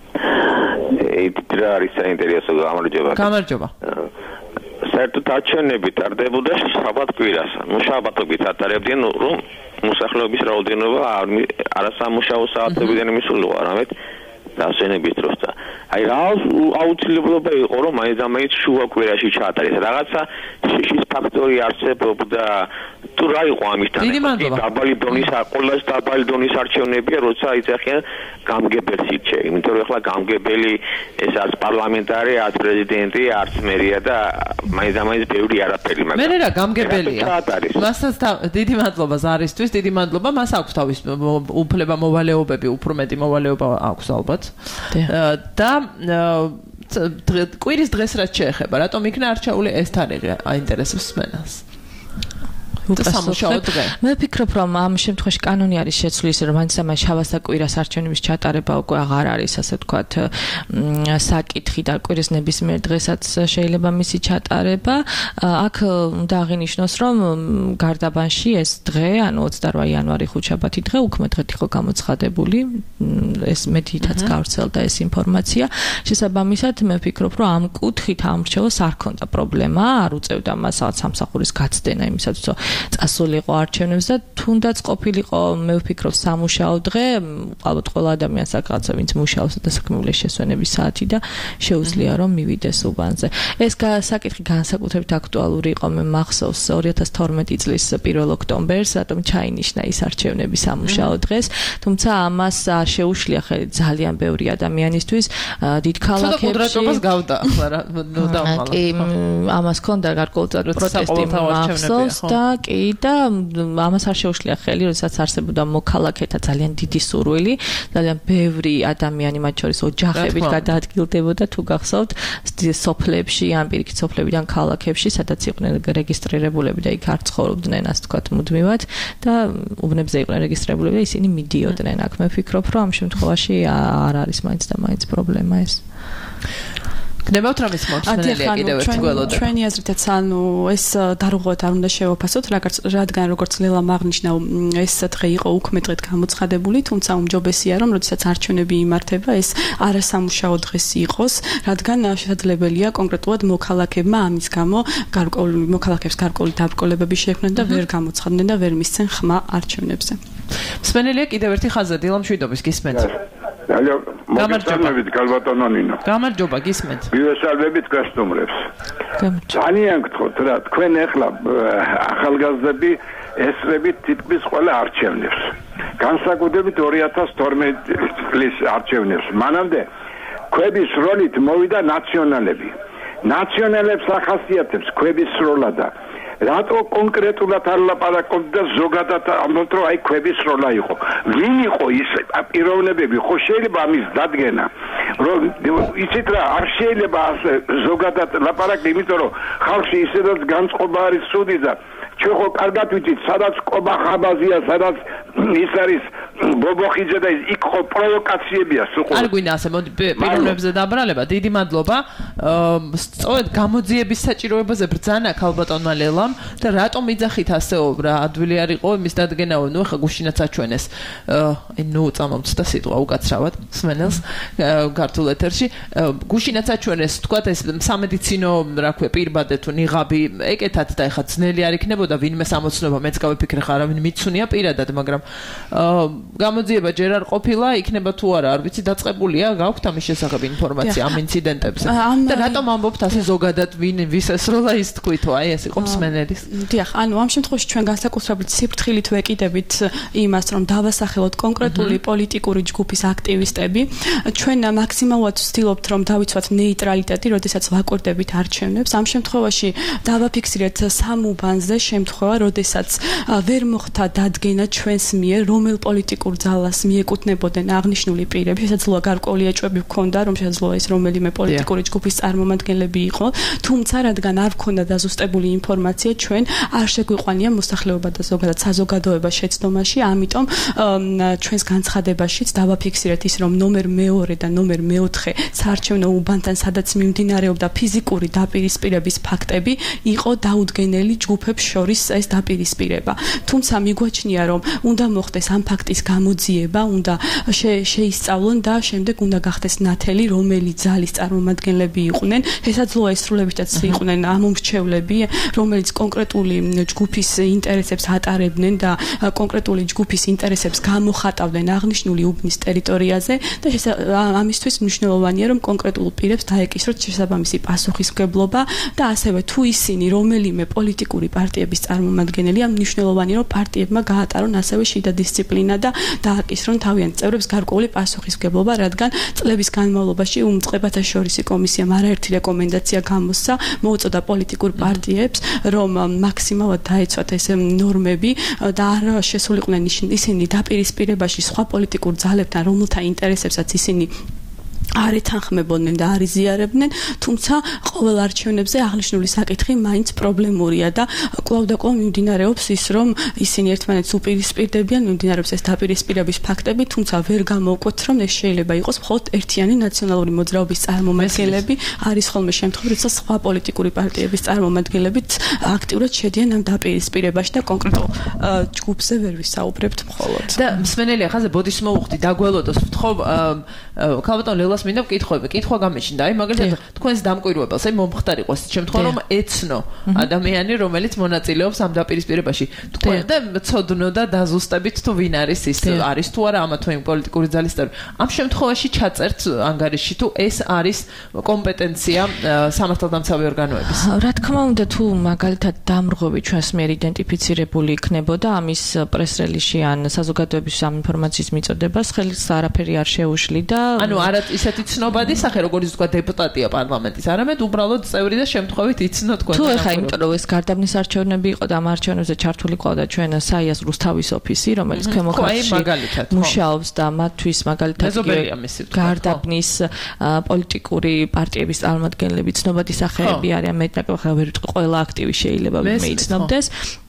ეს არის საინტერესო გამარჯობა გამარჯობა საერთოდ არჩევნები ტარდებოდა შაბათ კვირას. ნუ შაბათობით ატარებდნენ რომ მოსახლეობის რაოდენობა არასამუშაო საათებიდან მისულიყო, არამედ დასვენების დროს და აი რა აუცილებლობა იყო რომ მაინც-მაინც შუა კვირაში ჩაატარეს. რაღაცა შიშის ფაქტორი არსებობდა თუ რა იყო ამისთან? დაბალი დონის ყველაზე დაბალი დონის არჩევნებია, როცა იცახიან გამგებელს ირჩე. იმიტომ რომ ახლა გამგებელი ეს არც პარლამენტარი, არც პრეზიდენტი, არც მერია და მაინც-მაინც ბევრი არაფერი მაგრამ. მე რა გამგებელია. მასაც დიდი მადლობა ზარისთვის, დიდი მადლობა. მას აქვს თავის უფლება მოვალეობები, უფრო მეტი მოვალეობა აქვს ალბათ. და კვირის დღეს რაც შეეხება, რატომ იქნა არჩეული ეს თარიღი აინტერესებს მენას? მე ვფიქრობ რომ ამ შემთხვევაში კანონი არის შეცვლილი ისე რომ მაინც ამ შაბათსა კვირას არჩევნების ჩატარება უკვე აღარ არის ასე ვთქვათ საკითხი და კვირის ნებისმიერ დღესაც შეიძლება მისი ჩატარება აქ უნდა აღინიშნოს რომ გარდაბანში ეს დღე ანუ ოცდარვა იანვარი ხუთშაბათი დღე უქმე დღედ იყო გამოცხადებული ეს მედიითაც გავრცელდა ეს ინფორმაცია შესაბამისად მე ვფიქრობ რომ ამ კუთხით ამრჩევლს არ ქონდა პრობლემა არ უწევდა მას სამსახურის გაცდენა იმისათვის რომ წასულიყო არჩევნებს და თუნდაც ყოფილიყო მე ვფიქრობ სამუშაო დღე ალბათ ყველა ადამიანს აკაცებს ვინც მუშაობს და საქმეების შესვენების საათი და შეუძლია რომ მივიდეს უბანზე ეს საკითხი განსაკუთრებით აქტუალური იყო მე მახსოვს ორი ათას თორმეტი წლის პირველ ოქტომბერს რატომ ჩაინიშნა ის არჩევნები სამუშაო დღეს თუმცა ამას არ შეუშლია ხელი ძალიან ბევრი ადამიანისთვის დიდ ქალაქებში ყუდრატობას გავდა ახლა რა ნუ დავყალა კი ამას ქონდა გარკვეულწილად პროტესტი მახსოვს და კი და ამას არ შეუშლია ხელი, როდესაც არსებობდა მოქალაქეთა ძალიან დიდი სურვილი, ძალიან ბევრი ადამიანი მათ შორის ოჯახებით გადაადგილდებოდა თუ გახსოვთ სოფლებში, ან პირიქით სოფლებიდან ქალაქებში, სადაც იყვნენ რეგისტრირებულები და იქ არ ცხოვრობდნენ, ასე ვთქვათ, მუდმივად და უბნებზე იყვნენ რეგისტრირებულები და ისინი მიდიოდნენ. აქ მე ვფიქრობ, რომ ამ შემთხვევაში არ არის მაინც და მაინც პრობლემა ეს. გნებავთ რამის მომსმენელია კიდევ ერთი გველოდა. ჩვენი აზრითაც ანუ ეს დარღვევად არ უნდა შევაფასოთ, რადგან როგორც ლელა აღნიშნა, ეს დღე იყო უქმე დღედ გამოცხადებული, თუმცა უმჯობესია რომ როდესაც არჩევნები იმართება, ეს არასამუშაო დღეს იყოს, რადგან შესაძლებელია კონკრეტულად მოქალაქეებმა ამის გამო გარკვეული მოქალაქეებს გარკვეული დაბრკოლებები შეექმნან და ვერ გამოცხადდნენ და ვერ მისცენ ხმა არჩევნებზე. მსმენელია კიდევ ერთი ხაზი დილა მშვიდობის გისმენთ. ალო, მოგესალმებით გალბატონო ნინო. გამარჯობა, გისმენთ. მივესალმებით გასტუმრებს. ძალიან გთხოვთ რა, თქვენ ახლა ახალგაზრდები ესწრებით თითქმის ყველა არჩევნებს. განსაკუთრებით ორი ათას თორმეტი წლის არჩევნებს. მანამდე კვების სროლით მოვიდა ნაციონალები. ნაციონალებს ახასიათებს კვების სროლა და რატო კონკრეტულად არ ლაპარაკობდა ზოგადად ამბობთ რომ აი კვების სროლა იყო ვინ იყო ის პიროვნებები ხო შეიძლება ამის დადგენა რომ იცით რა არ შეიძლება ასე ზოგადად ლაპარაკი იმიტომ რომ ხალხი ისედაც განწყობა არის სუდი და ჩვენ ხო კარგად ვიცით სადაც კობა ხაბაზია სადაც ის არის ბობოხიძე და იქ ხო პროვოკაციებია სულ არ გვინდა ასე მოდი პიროვნებზე დაბრალება დიდი მადლობა სწორედ გამოძიების საჭიროებაზე ბრძანა ქალბატონმა ლელამ და რატომ იძახით ასეო რა ადვილი არ იყო იმის დადგენაო ნუ ხა გუშინაც აჩვენეს აი ნუ წამომწდა სიტყვა უკაცრავად სმენელს ქართულ ეთერში გუშინაც აჩვენეს თქვათ ეს სამედიცინო რა ქვია პირბადე თუ ნიღაბი ეკეთათ და ეხა ძნელი არ იქნებოდა ვინმე სამოცნობა მეც გავიფიქრე ხარ არავინ მიცუნია პირადად მაგრამ გამოძიება ჯერ არ ყოფილა იქნება თუ არა არ ვიცი დაწყებულია გაქვთ ამის შესახებ ინფორმაცია ამ ინციდენტებზე და რატომ ამბობთ ასე ზოგადად ვინ ვის ესროლა ის თქვითო აი ეს იყო მსმენელის დიახ ანუ ამ შემთხვევაში ჩვენ განსაკუთრებით სიფრთხილით ვეკიდებით იმას რომ დავასახელოთ კონკრეტული პოლიტიკური ჯგუფის აქტივისტები ჩვენ მაქსიმალურად ვცდილობთ რომ დავიცვათ ნეიტრალიტეტი როდესაც ვაკვირდებით არჩევნებს ამ შემთხვევაში დავაფიქსირეთ სამ უბანზე შემთხვევა როდესაც ვერ მოხდა დადგენა ჩვენს მიერ რომელ პოლიტიკურ ძალას მიეკუთვნებოდნენ აღნიშნული პირები შესაძლოა გარკვეული ეჭვები ჰქონდა რომ შესაძლოა ეს რომელიმე პოლიტიკური ჯგუფის წარმომადგენლები იყო თუმცა რადგან არ ჰქონდა დაზუსტებული ინფორმაცია ჩვენ არ შეგვიყვანია მოსახლეობა და ზოგადად საზოგადოება შეცდომაში ამიტომ ჩვენს განცხადებაშიც დავაფიქსირეთ ის რომ ნომერ მეორე და ნომერ მეოთხე საარჩევნო უბანთან სადაც მიმდინარეობდა ფიზიკური დაპირისპირების ფაქტები იყო დაუდგენელი ჯგუფებს შორის ეს დაპირისპირება თუმცა მიგვაჩნია რომ უნდა მოხდეს ამ ფაქტის გამოძიება უნდა შეისწავლონ და შემდეგ უნდა გახდეს ნათელი რომელი ძალის წარმომადგენლები იყვნენ შესაძლოა ესრულებითაც იყვნენ ამომრჩევლები რომელიც კონკრეტული ჯგუფის ინტერესებს ატარებდნენ და კონკრეტული ჯგუფის ინტერესებს გამოხატავდნენ აღნიშნული უბნის ტერიტორიაზე და ამისთვის მნიშვნელოვანია რომ კონკრეტულ პირებს დაეკისროთ შესაბამისი პასუხისმგებლობა და ასევე თუ ისინი რომელიმე პოლიტიკური პარტიების წარმომადგენელია მნიშვნელოვანია რომ პარტიებმა გაატარონ ასევე შიდა დისციპლინა და დააკისრონ თავიანთ წევრებს გარკვეული პასუხისმგებლობა რადგან წლების განმავლობაში უმწყებათა შორისი კომისიამ არაერთი რეკომენდაცია გამოსცა მოუწოდა პოლიტიკურ პარტიებს რომ მაქსიმალურად დაეცვათ ეს ნორმები და არ შესულიყვნენ ისინი დაპირისპირებაში სხვა პოლიტიკურ ძალებთან რომელთა ინტერესებსაც ისინი არ ეთანხმებოდნენ და არ იზიარებდნენ, თუმცა ყოველ არჩევნებზე აღნიშნული საკითხი მაინც პრობლემურია და კვლავ და კვლავ მიმდინარეობს ის, რომ ისინი ერთმანეთს უპირისპირდებიან, მიმდინარეობს ეს დაპირისპირების ფაქტები, თუმცა ვერ გამოვკვეთ, რომ ეს შეიძლება იყოს მხოლოდ ერთიანი ნაციონალური მოძრაობის წარმომადგენლები, არის ხოლმე შემთხვევა, როცა სხვა პოლიტიკური პარტიების წარმომადგენლებიც აქტიურად შედიან ამ დაპირისპირებაში და კონკრეტულ ჯგუფზე ვერ ვისაუბრებთ მხოლოდ. და მსმენელი ახაზე ბოდიშს მოუხდი დაგველოდოს, ვთხოვ, ქალბატონ ლელას მინდა ვკითხები, კითხვა გამეჩნდა, აი მაგალითად თქვენს დამკვირვებელს, აი მომხდარიყო ეს შემთხვევა, რომ ეცნო ადამიანი, რომელიც მონაწილეობს ამ დაპირისპირებაში. თქვენ და ცოდნო და დაზუსტებით თუ ვინ არის ის, არის თუ არა ამა თუ იმ პოლიტიკური ძალის წევრი. ამ შემთხვევაში ჩაწერთ ანგარიში თუ ეს არის კომპეტენცია სამართალდამცავი ორგანოების. რა თქმა უნდა, თუ მაგალითად დამრღვევი ჩვენს მიერ იდენტიფიცირებული იქნებოდა ამის პრეს-რელიზში ან საზოგადოების ამ ინფორმაციის მიწოდებას, ხელს არაფერი არ შეუშლიდა. ანუ არა ისეთი ცნობადი სახე როგორც თქვა დეპუტატია პარლამენტის, არამედ უბრალოდ წევრი და შემთხვევით იცნო თქვენ. თუ ეხა იმიტომ რომ ეს გარდაბნის არჩევნები იყო და ამ არჩევნებზე ჩართული ყავდა ჩვენ საიას რუსთავის ოფისი, რომელიც ქვემოქართლში მუშაობს და მათთვის მაგალითად გარდაბნის პოლიტიკური პარტიების წარმომადგენლები ცნობადი სახეები არიან, მეტნაკლებად ხა ვერ ვიტყვი ყველა აქტივი შეიძლება მეიცნობდეს.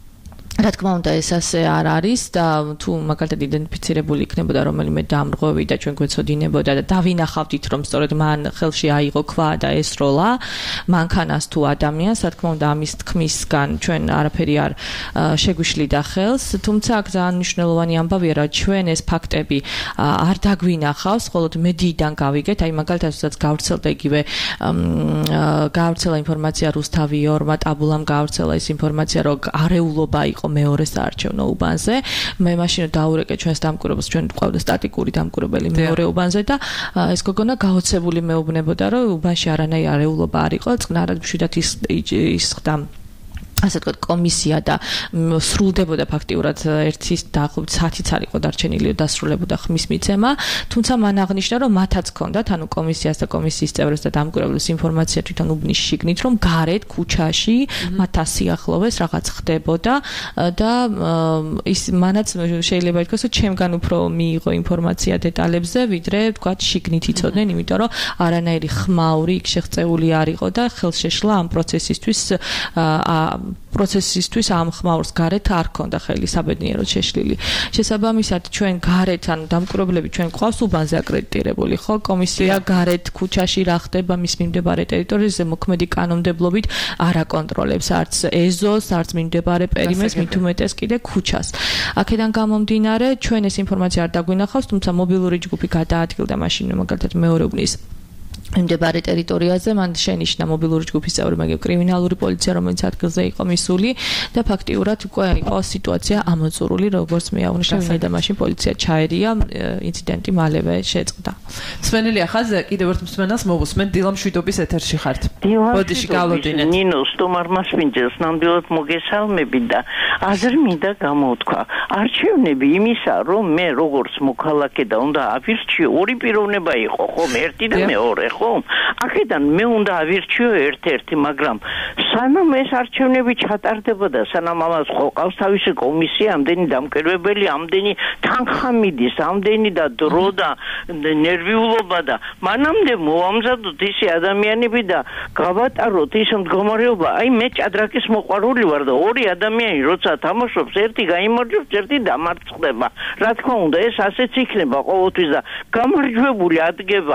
რა თქმა უნდა ეს ასე არ არის და თუ მაგალითად იდენტიფიცირებული იქნებოდა რომელიმე დამრღვევი და ჩვენ გვეცოდინებოდა და დავინახავდით რომ სწორედ მან ხელში აიღო ქვა და ესროლა მანქანას თუ ადამიანს რა თქმა უნდა ამის თქმისგან ჩვენ არაფერი არ შეგვიშლიდა ხელს თუმცა აქ ძალიან მნიშვნელოვანი ამბავია რომ ჩვენ ეს ფაქტები არ დაგვინახავს მხოლოდ მედიიდან გავიგეთ აი მაგალითად სადაც გავრცელდა იგივე გავრცელა ინფორმაცია რუსთავი ორმა ტაბულამ გავრცელა ეს ინფორმაცია რომ არეულობა იყო მეორე საარჩევნო უბანზე. მე მაშინ დაურეკე ჩვენს დამკვირვებელს, ჩვენ გვყავდა სტატიკური დამკვირვებელი მეორე უბანზე და ეს გოგონა გაოცებული მეუბნებოდა, რომ უბანში არანაირი არეულობა არ იყო, წყნარად მშვიდად ის ის ხდა ასე ვთქვათ კომისია და სრულდებოდა ფაქტიურად ერთის დაახლოებით საათიც არ იყო დარჩენილი დასრულებოდა ხმის მიცემა თუმცა მან აღნიშნა რომ მათაც ჰქონდათ ანუ კომისიას და კომისიის წევრებს და დამკვირვებელს ინფორმაცია თვითონ უბნის შიგნით რომ გარეთ ქუჩაში მათთან სიახლოვეს რაღაც ხდებოდა და ის მანაც შეიძლება ითქვას რომ ჩემგან უფრო მიიღო ინფორმაცია დეტალებზე ვიდრე ვთქვათ შიგნით იცოდნენ იმიტომ რომ არანაირი ხმაური იქ შეღწეული არ იყო და ხელშეშლა ამ პროცესისთვის პროცესისთვის ამ ხმაურს გარეთ არ ქონდა ხელი საბედნიეროდ შეშლილი. შესაბამისად ჩვენ გარეთ ან დამკვირვებლები ჩვენ გვყავს უბანზე აკრედიტირებული ხო კომისია გარეთ ქუჩაში რა ხდება მის მიმდებარე ტერიტორიაზე მოქმედი კანონმდებლობით არ აკონტროლებს არც ეზოს არც მიმდებარე პერიმეტრს მით უმეტეს კიდე ქუჩას. აქედან გამომდინარე ჩვენ ეს ინფორმაცია არ დაგვინახავს, თუმცა მობილური ჯგუფი გადაადგილდა მაშინ მაგალითად მეორე უბნის მიმდებარე ტერიტორიაზე მან შენიშნა მობილური ჯგუფის წევრებმა კრიმინალური პოლიცია რომელიც ადგილზე იყო მისული და ფაქტიურად უკვე იყო სიტუაცია ამოწურული როგორც მე აღნიშნე და მაშინ პოლიცია ჩაერია ინციდენტი მალევე შეწყდა. მსმენელი ახალ კიდევ ერთ მსმენელს მოვუსმენ დილა მშვიდობის ეთერში ხართ. ბოდიში გავლოდინეთ. ნინო სტომარმას პინჯელს ნამდვილად მოგესალმები და აზრი მინდა გამოთქვა. არჩევნები იმისა რომ მე როგორც მოქალაქე და უნდა ავირჩიო ორი პიროვნება იყო ხომ ერთი და მეორე ხომ აქედან მე უნდა ავირჩიო ერთ-ერთი მაგრამ სანამ ეს არჩევნები ჩატარდებოდა სანამ ამას ყავს თავისი კომისია ამდენი დამკვირვებელი ამდენი თანხა მიდის ამდენი და დრო და ნერვიულობა და მანამდე მოამზადოთ ისი ადამიანები და გავატაროთ ის მდგომარეობა აი მე ჭადრაკის მოყვარული ვარ და ორი ადამიანი როცა თამაშობს ერთი გაიმარჯვებს ერთი დამარცხდება რა თქმა უნდა ეს ასეც იქნება ყოველთვის და გამარჯვებული ადგება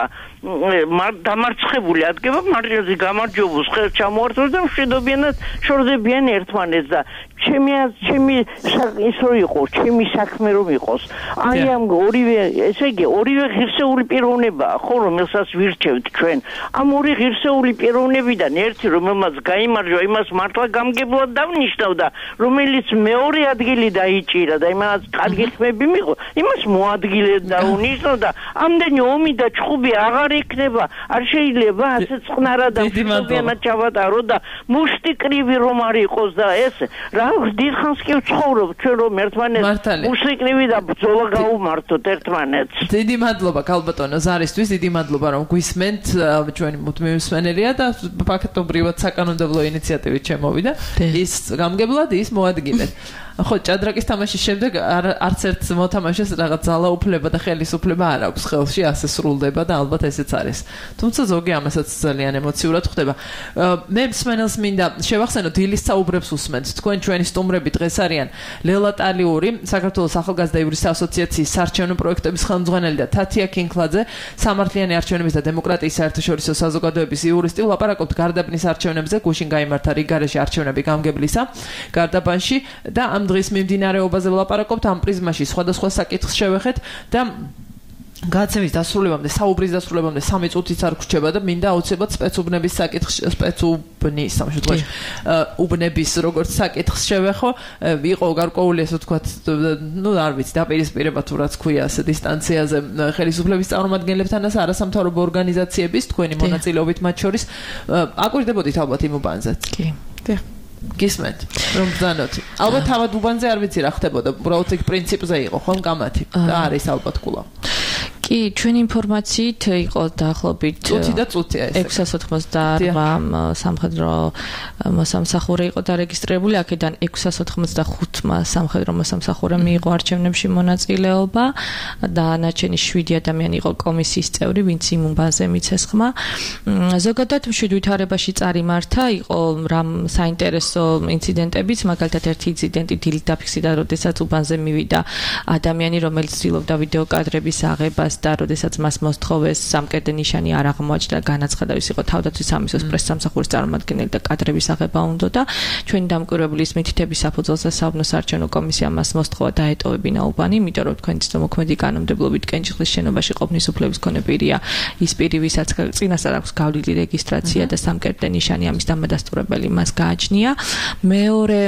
დამარცხებული ადგება მარჯვეზე გამარჯვებულს ხელ ჩამოართვეს და მშვიდობიანად შორდებიან ერთმანეთს და ჩემი ჩემი ისო იყოს ჩემი საქმე რომ იყოს აი ამ ორივე ესე იგი ორივე ღირსეული პიროვნებაა ხო რომელსაც ვირჩევთ ჩვენ ამ ორი ღირსეული პიროვნებიდან ერთი რომელმაც გაიმარჯვა იმას მართლა გამგებლად დავნიშნავ და რომელიც მეორე ადგილი დაიჭირა და იმას კარგი ხმები მიიღო იმას მოადგილედ დაუნიშნო და ამდენი ომი და ჭხუბი აღარ იქნება არ შეიძლება ასე წყნარად და მშვიდობიანად ჩავატარო და მუშტი კრივი რომ არ იყოს და ეს რა დიდხანს კი ვცხოვრობ ჩვენ რომ ერთმანეთს მუსიკრივი და ბრძოლა გაუმართოთ ერთმანეთს. დიდი მადლობა ქალბატონო ზარისთვის, დიდი მადლობა რომ გვისმენთ ჩვენი მუდმივი მსმენელია და ფაქტობრივად საკანონმდებლო ინიციატივით შემოვიდა. ის გამგებლად ის მოადგილეთ. ხო ჭადრაკის თამაშის შემდეგ არც ერთ მოთამაშეს რაღაც ძალაუფლება და ხელისუფლება არ აქვს ხელში ასე სრულდება და ალბათ ესეც არის. თუმცა ზოგი ამასაც ძალიან ემოციურად ხვდება. მე მსმენელს მინდა შევახსენო დილის საუბრებს უსმენთ. თქვენ ჩვენი სტუმრები დღეს არიან ლელა ტალიური, საქართველოს ახალგაზრდა იურისტთა ასოციაციის საარჩევნო პროექტების ხელმძღვანელი და თათია კინკლაძე, სამართლიანი არჩევნების და დემოკრატიის საერთაშორისო საზოგადოების იურისტი. ვლაპარაკობთ გარდაბნის არჩევნებზე, გუშინ გაიმართა რიგარეში არჩევნები გამგებლისა გარდაბანში და ამ დღის მიმდინარეობაზე ვლაპარაკობთ ამ პრიზმაში სხვადასხვა საკითხს შევეხეთ და გაცემის დასრულებამდე, საუბრის დასრულებამდე სამი წუთიც არ გრჩება და მინდა აუცილებლად სპეცუბნების საკითხს, სპეცუბნის სამშობლოში, უბნების როგორც საკითხს შევეხო, იყო გარკვეული ასე ვთქვათ, ну, არ ვიცი, დაპირისპირება თუ რაც ქვია ასე დისტანციაზე ხელისუფლების წარმომადგენლებთან და არასამთავრობო ორგანიზაციების თქვენი მონაწილეობით მათ შორის აკვირდებოდით ალბათ იმ უბანზეც. კი. დიახ. გისმენთ რომ ბრძანოთ. ალბათ თავად უბანზე არ ვიცი რა ხდებოდა, უბრალოდ ეგ პრინციპზე იყო, ხომ კამათი და არის ალბათ კულა. კი, ჩვენი ინფორმაციით იყო დაახლოებით წუთი და წუთია ეს. ექვსას ოცდაოთხ სამხედრო მოსამსახურე იყო დარეგისტრირებული, აქედან ექვსას ოცდახუთმა სამხედრო მოსამსახურემ მიიღო არჩევნებში მონაწილეობა და დანარჩენი შვიდი ადამიანი იყო კომისიის წევრი, ვინც იმ უბანზე მიცეს ხმა. ზოგადად მშვიდ ვითარებაში წარიმართა, იყო რამ საინტერესო ინციდენტებიც, მაგალითად ერთი ინციდენტი დილით დაფიქსირდა, როდესაც უბანზე მივიდა ადამიანი, რომელიც ცდილობდა ვიდეო კადრების აღებას და როდესაც მას მოსთხოვეს სამკერდე ნიშანი არ აღმოაჩნდა, განაცხადა ის იყო თავდაცვის სამისოს პრესსამსახურის წარმომადგენელი და კადრების აღება უნდა და ჩვენი დამკვირვებლის მითითების საფუძველზე საუბნო საარჩევნო კომისიამ მას მოსთხოვა დაეტოვებინა უბანი, იმიტომ რომ თქვენ ცნობ მოქმედი კანონმდებლობით კენჭისყრის შენობაში ყოფნის უფლების მქონე პირია ის პირი, ვისაც წინასწარ აქვს გავლილი რეგისტრაცია და სამკერდე ნიშანი ამის დამადასტურებელი მას გააჩნია. მეორე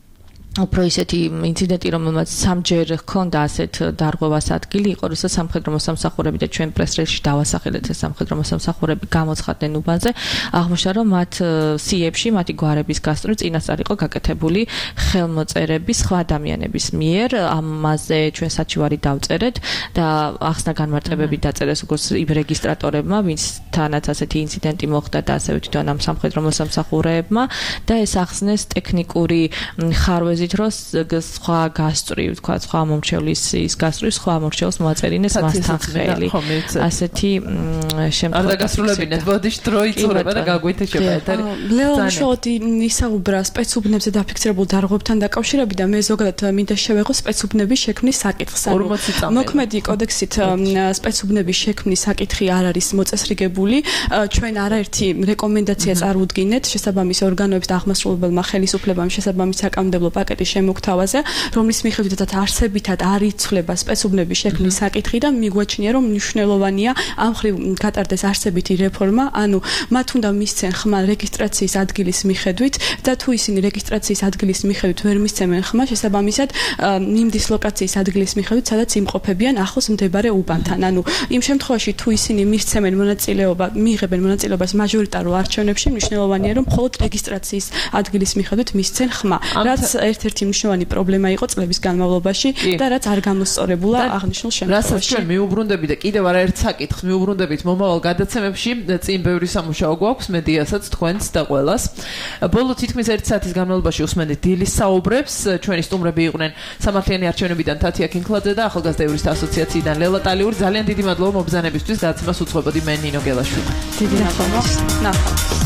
უფრო ისეთი ინციდენტი, რომელმაც სამჯერ ჰქონდა ასეთ დარღვევას ადგილი, იყო როცა სამხედრო მოსამსახურები და ჩვენ პრესრელში დავასახელეთ ეს სამხედრო მოსამსახურები გამოცხადდნენ უბანზე, აღმოჩნდა რომ მათ სიებში, მათი გვარების გასწვრივ წინასწარ იყო გაკეთებული ხელმოწერები სხვა ადამიანების მიერ, ამაზე ჩვენ საჩივარი დავწერეთ და ახსნა განმარტებები დაწერეს როგორც იმ რეგისტრატორებმა, ვინცთანაც ასეთი ინციდენტი მოხდა და ასევე თვითონ ამ სამხედრო მოსამსახურეებმა და ეს ახსნეს ტექნიკური ხარვეზი თეზით, რომ სხვა გასწრი, თქვა, სხვა მომრჩევლის ის გასწრი, სხვა მომრჩეველს მოაწერინეს მასთან ხელი. ასეთი შემთხვევა. არ დაგასრულებინეთ, ბოდიშ დრო იწურება და გაგვეთეშება ეთერი. ლეო შოდი ისაუბრა სპეცუბნებზე დაფიქსირებულ დარღვევებთან დაკავშირებით და მე ზოგადად მინდა შევეღო სპეცუბნების შექმნის საკითხს. მოქმედი კოდექსით სპეცუბნების შექმნის საკითხი არ არის მოწესრიგებული. ჩვენ არაერთი რეკომენდაცია წარუდგინეთ შესაბამის ორგანოების და აღმასრულებელმა ხელისუფლებამ შესაბამის საკანონმდებლო პაკეტის შემოგთავაზე, რომლის მიხედვითაც არსებითად არ იცვლება სპეცუბნების შექმნის საკითხი და მიგვაჩნია, რომ მნიშვნელოვანია ამ ხრივ გატარდეს არსებითი რეფორმა, ანუ მათ უნდა მისცენ ხმა რეგისტრაციის ადგილის მიხედვით და თუ ისინი რეგისტრაციის ადგილის მიხედვით ვერ მისცემენ ხმა, შესაბამისად იმ დისლოკაციის ადგილის მიხედვით, სადაც იმყოფებიან ახლოს მდებარე უბანთან. ანუ იმ შემთხვევაში თუ ისინი მისცემენ მონაწილეობა, მიიღებენ მონაწილეობას მაჟორიტარულ არჩევნებში, მნიშვნელოვანია, რომ მხოლოდ რეგისტრაციის ადგილის მიხედვით მისცენ ხმა, რაც ერთ-ერთი მნიშვნელოვანი პრობლემა იყო წლების განმავლობაში და რაც არ გამოსწორებულა აღნიშნულ შემთხვევაში. რასაც ჩვენ მიუბრუნდებით და კიდევ არაერთ საკითხს მიუბრუნდებით მომავალ გადაცემებში, წინ ბევრი სამუშაო გვაქვს მედიასაც, თქვენს და ყველას. ბოლო თითქმის ერთი საათის განმავლობაში უსმენთ დილის საუბრებს. ჩვენი სტუმრები იყვნენ სამართლიანი არჩევნებიდან თათია კინკლაძე და ახალგაზრდა იურისტთა ასოციაციიდან ლელა ტალიური. ძალიან დიდი მადლობა მობრძანებისთვის. გადაცემას უძღვებოდი მე ნინო გელაშვილი. დიდი მადლობა. ნახავთ.